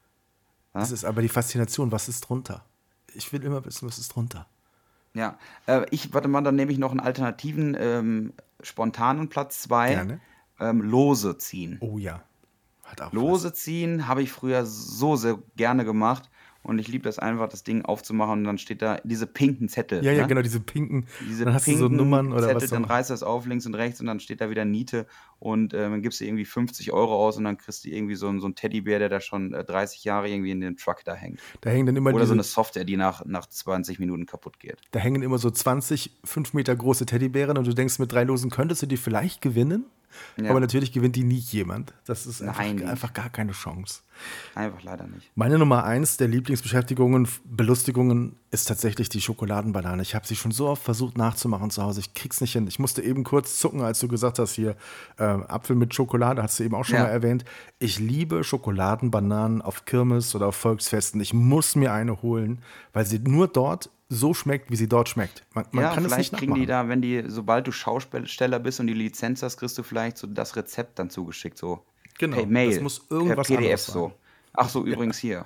Das ist aber die Faszination, was ist drunter? Ich will immer wissen, was ist drunter. Ja, warte mal, dann nehme ich noch einen alternativen, spontanen Platz 2. Gerne. Lose ziehen. Oh ja. Hat auch was. Lose ziehen habe ich früher so sehr gerne gemacht und ich liebe das einfach, das Ding aufzumachen und dann steht da diese pinken Zettel. Ja, ne? genau, diese pinken. Diese Dann hast du so pinken Nummern oder Zettel, was dann auch. reißt du das auf links und rechts und dann steht da wieder Niete und dann gibst du irgendwie 50 Euro aus und dann kriegst du irgendwie so einen Teddybär, der da schon 30 Jahre irgendwie in dem Truck da hängt. Da hängen dann immer Oder so diese, eine Software, die nach 20 Minuten kaputt geht. da hängen immer so 20, 5 Meter große Teddybären und du denkst, mit 3 Losen könntest du die vielleicht gewinnen. Ja. Aber natürlich gewinnt die nie jemand. Das ist Nein, nie. einfach gar keine Chance. Einfach leider nicht. Meine Nummer 1 der Lieblingsbeschäftigungen, Belustigungen ist tatsächlich die Schokoladenbanane. Ich habe sie schon so oft versucht nachzumachen zu Hause. Ich krieg's nicht hin. Ich musste eben kurz zucken, als du gesagt hast, hier Apfel mit Schokolade, hast du eben auch schon Ja. mal erwähnt. Ich liebe Schokoladenbananen auf Kirmes oder auf Volksfesten. Ich muss mir eine holen, weil sie nur dort so schmeckt, wie sie dort schmeckt. Man Ja, kann es nicht vielleicht kriegen die nachmachen. da, sobald du Schausteller bist und die Lizenz hast, kriegst du vielleicht so das Rezept dann zugeschickt, so Genau, per Mail, das muss irgendwas per PDF anderes so. sein. Ach so, übrigens hier.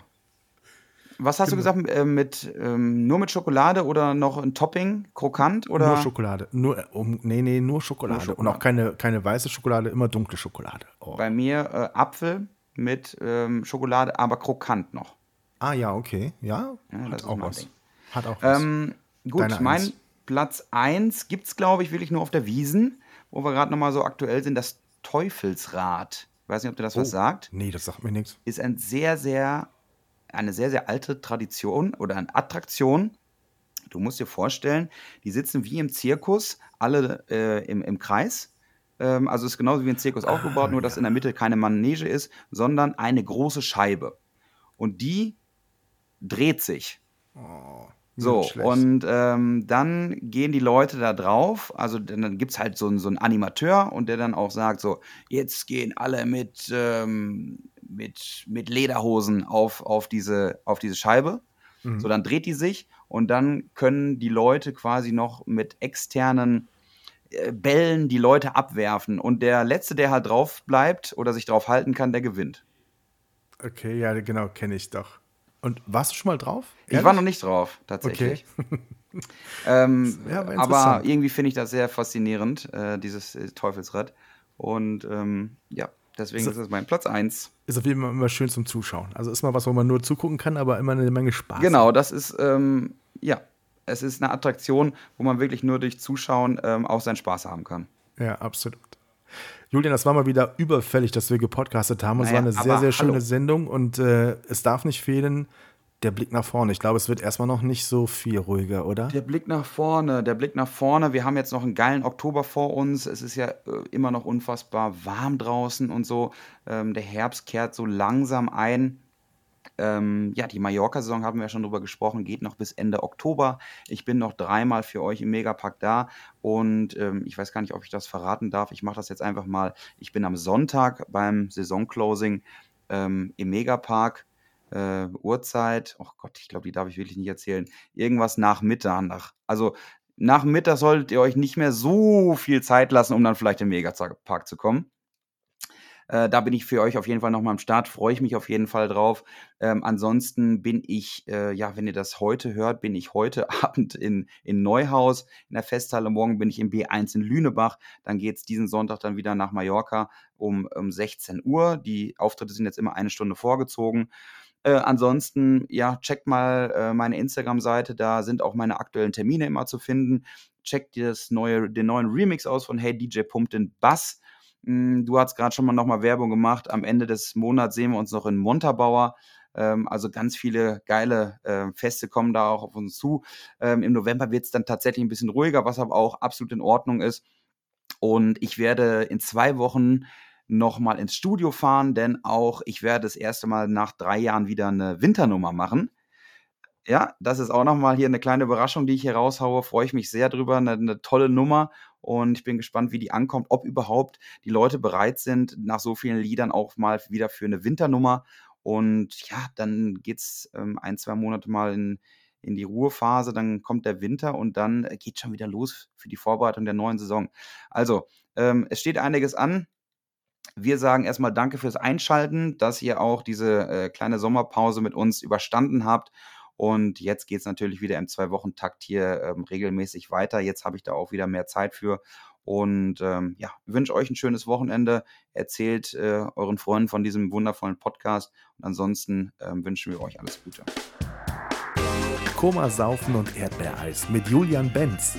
Was hast du Genau. gesagt, nur mit Schokolade oder noch ein Topping, krokant Nur oder? Schokolade. Nur Schokolade. Und auch keine weiße Schokolade, immer dunkle Schokolade. Oh. Bei mir Apfel mit Schokolade, aber krokant noch. Ah ja, okay. Ja, Ja, das hat ist auch mein was. Ding. Hat auch was. Gut, Deine mein Eins. Platz 1 gibt es, glaube ich, wirklich nur auf der Wiesn, wo wir gerade nochmal so aktuell sind, das Teufelsrad. Weiß nicht, ob dir das was sagt. Nee, das sagt mir nichts. Ist eine sehr, sehr alte Tradition oder eine Attraktion. Du musst dir vorstellen, die sitzen wie im Zirkus, alle im Kreis. Also ist genauso wie ein Zirkus aufgebaut, nur dass in der Mitte keine Manege ist, sondern eine große Scheibe. Und die dreht sich. So, Nicht schlecht. und dann gehen die Leute da drauf, also dann gibt es halt so einen Animateur und der dann auch sagt so, jetzt gehen alle mit Lederhosen auf diese Scheibe. So, dann dreht die sich und dann können die Leute quasi noch mit externen Bällen die Leute abwerfen und der Letzte, der halt drauf bleibt oder sich drauf halten kann, der gewinnt. Okay, ja, genau, kenne ich doch. Und warst du schon mal drauf? Ich war noch nicht drauf, tatsächlich. Okay. Ja, aber Aber irgendwie finde ich das sehr faszinierend, dieses Teufelsrad. Und ja, deswegen ist es mein Platz 1. Ist auf jeden Fall immer schön zum Zuschauen. Also ist mal was, wo man nur zugucken kann, aber immer eine Menge Spaß. Genau, das ist, ja, es ist eine Attraktion, wo man wirklich nur durch Zuschauen auch seinen Spaß haben kann. Ja, absolut. Julian, das war mal wieder überfällig, dass wir gepodcastet haben. Es Naja, war eine sehr, sehr schöne Sendung und es darf nicht fehlen, der Blick nach vorne. Ich glaube, es wird erstmal noch nicht so viel ruhiger, oder? Der Blick nach vorne, der Blick nach vorne. Wir haben jetzt noch einen geilen Oktober vor uns. Es ist ja immer noch unfassbar warm draußen und so. Der Herbst kehrt so langsam ein. Ja, die Mallorca-Saison haben wir ja schon drüber gesprochen, geht noch bis Ende Oktober. Ich bin noch 3-mal für euch im Megapark da und ich weiß gar nicht, ob ich das verraten darf. Ich mache das jetzt einfach mal. Ich bin am Sonntag beim Saisonclosing im Megapark. Uhrzeit, oh Gott, ich glaube, die darf ich wirklich nicht erzählen. Irgendwas nach Mittag. Also nach Mittag solltet ihr euch nicht mehr so viel Zeit lassen, um dann vielleicht im Megapark zu kommen. Da bin ich für euch auf jeden Fall nochmal am Start, freue ich mich auf jeden Fall drauf. Ansonsten bin ich, ja, wenn ihr das heute hört, bin ich heute Abend in Neuhaus in der Festhalle. Morgen bin ich im B1 in Lünebach. Dann geht es diesen Sonntag dann wieder nach Mallorca um 16 Uhr. Die Auftritte sind jetzt immer eine Stunde vorgezogen. Ansonsten, ja, checkt mal meine Instagram-Seite, da sind auch meine aktuellen Termine immer zu finden. Checkt den neuen Remix aus von Hey DJ Pump den Bass. Du hast gerade schon mal nochmal Werbung gemacht. Am Ende des Monats sehen wir uns noch in Montabaur. Also ganz viele geile Feste kommen da auch auf uns zu. Im November wird es dann tatsächlich ein bisschen ruhiger, was aber auch absolut in Ordnung ist. Und ich werde in 2 Wochen nochmal ins Studio fahren, denn auch ich werde das erste Mal nach 3 Jahren wieder eine Winternummer machen. Ja, das ist auch nochmal hier eine kleine Überraschung, die ich hier raushaue. Freue ich mich sehr drüber. Eine tolle Nummer und ich bin gespannt, wie die ankommt, ob überhaupt die Leute bereit sind, nach so vielen Liedern auch mal wieder für eine Winternummer. Und ja, dann geht's 1-2 Monate mal in die Ruhephase, dann kommt der Winter und dann geht schon wieder los für die Vorbereitung der neuen Saison. Also, es steht einiges an. Wir sagen erstmal danke fürs Einschalten, dass ihr auch diese kleine Sommerpause mit uns überstanden habt. Und jetzt geht es natürlich wieder im 2-Wochen-Takt hier regelmäßig weiter. Jetzt habe ich da auch wieder mehr Zeit für. Und ja, wünsche euch ein schönes Wochenende. Erzählt euren Freunden von diesem wundervollen Podcast. Und ansonsten wünschen wir euch alles Gute. Komasaufen und Erdbeereis mit Julian Benz.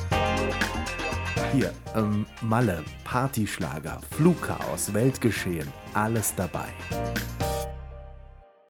Hier, Malle, Partyschlager, Flugchaos, Weltgeschehen, alles dabei.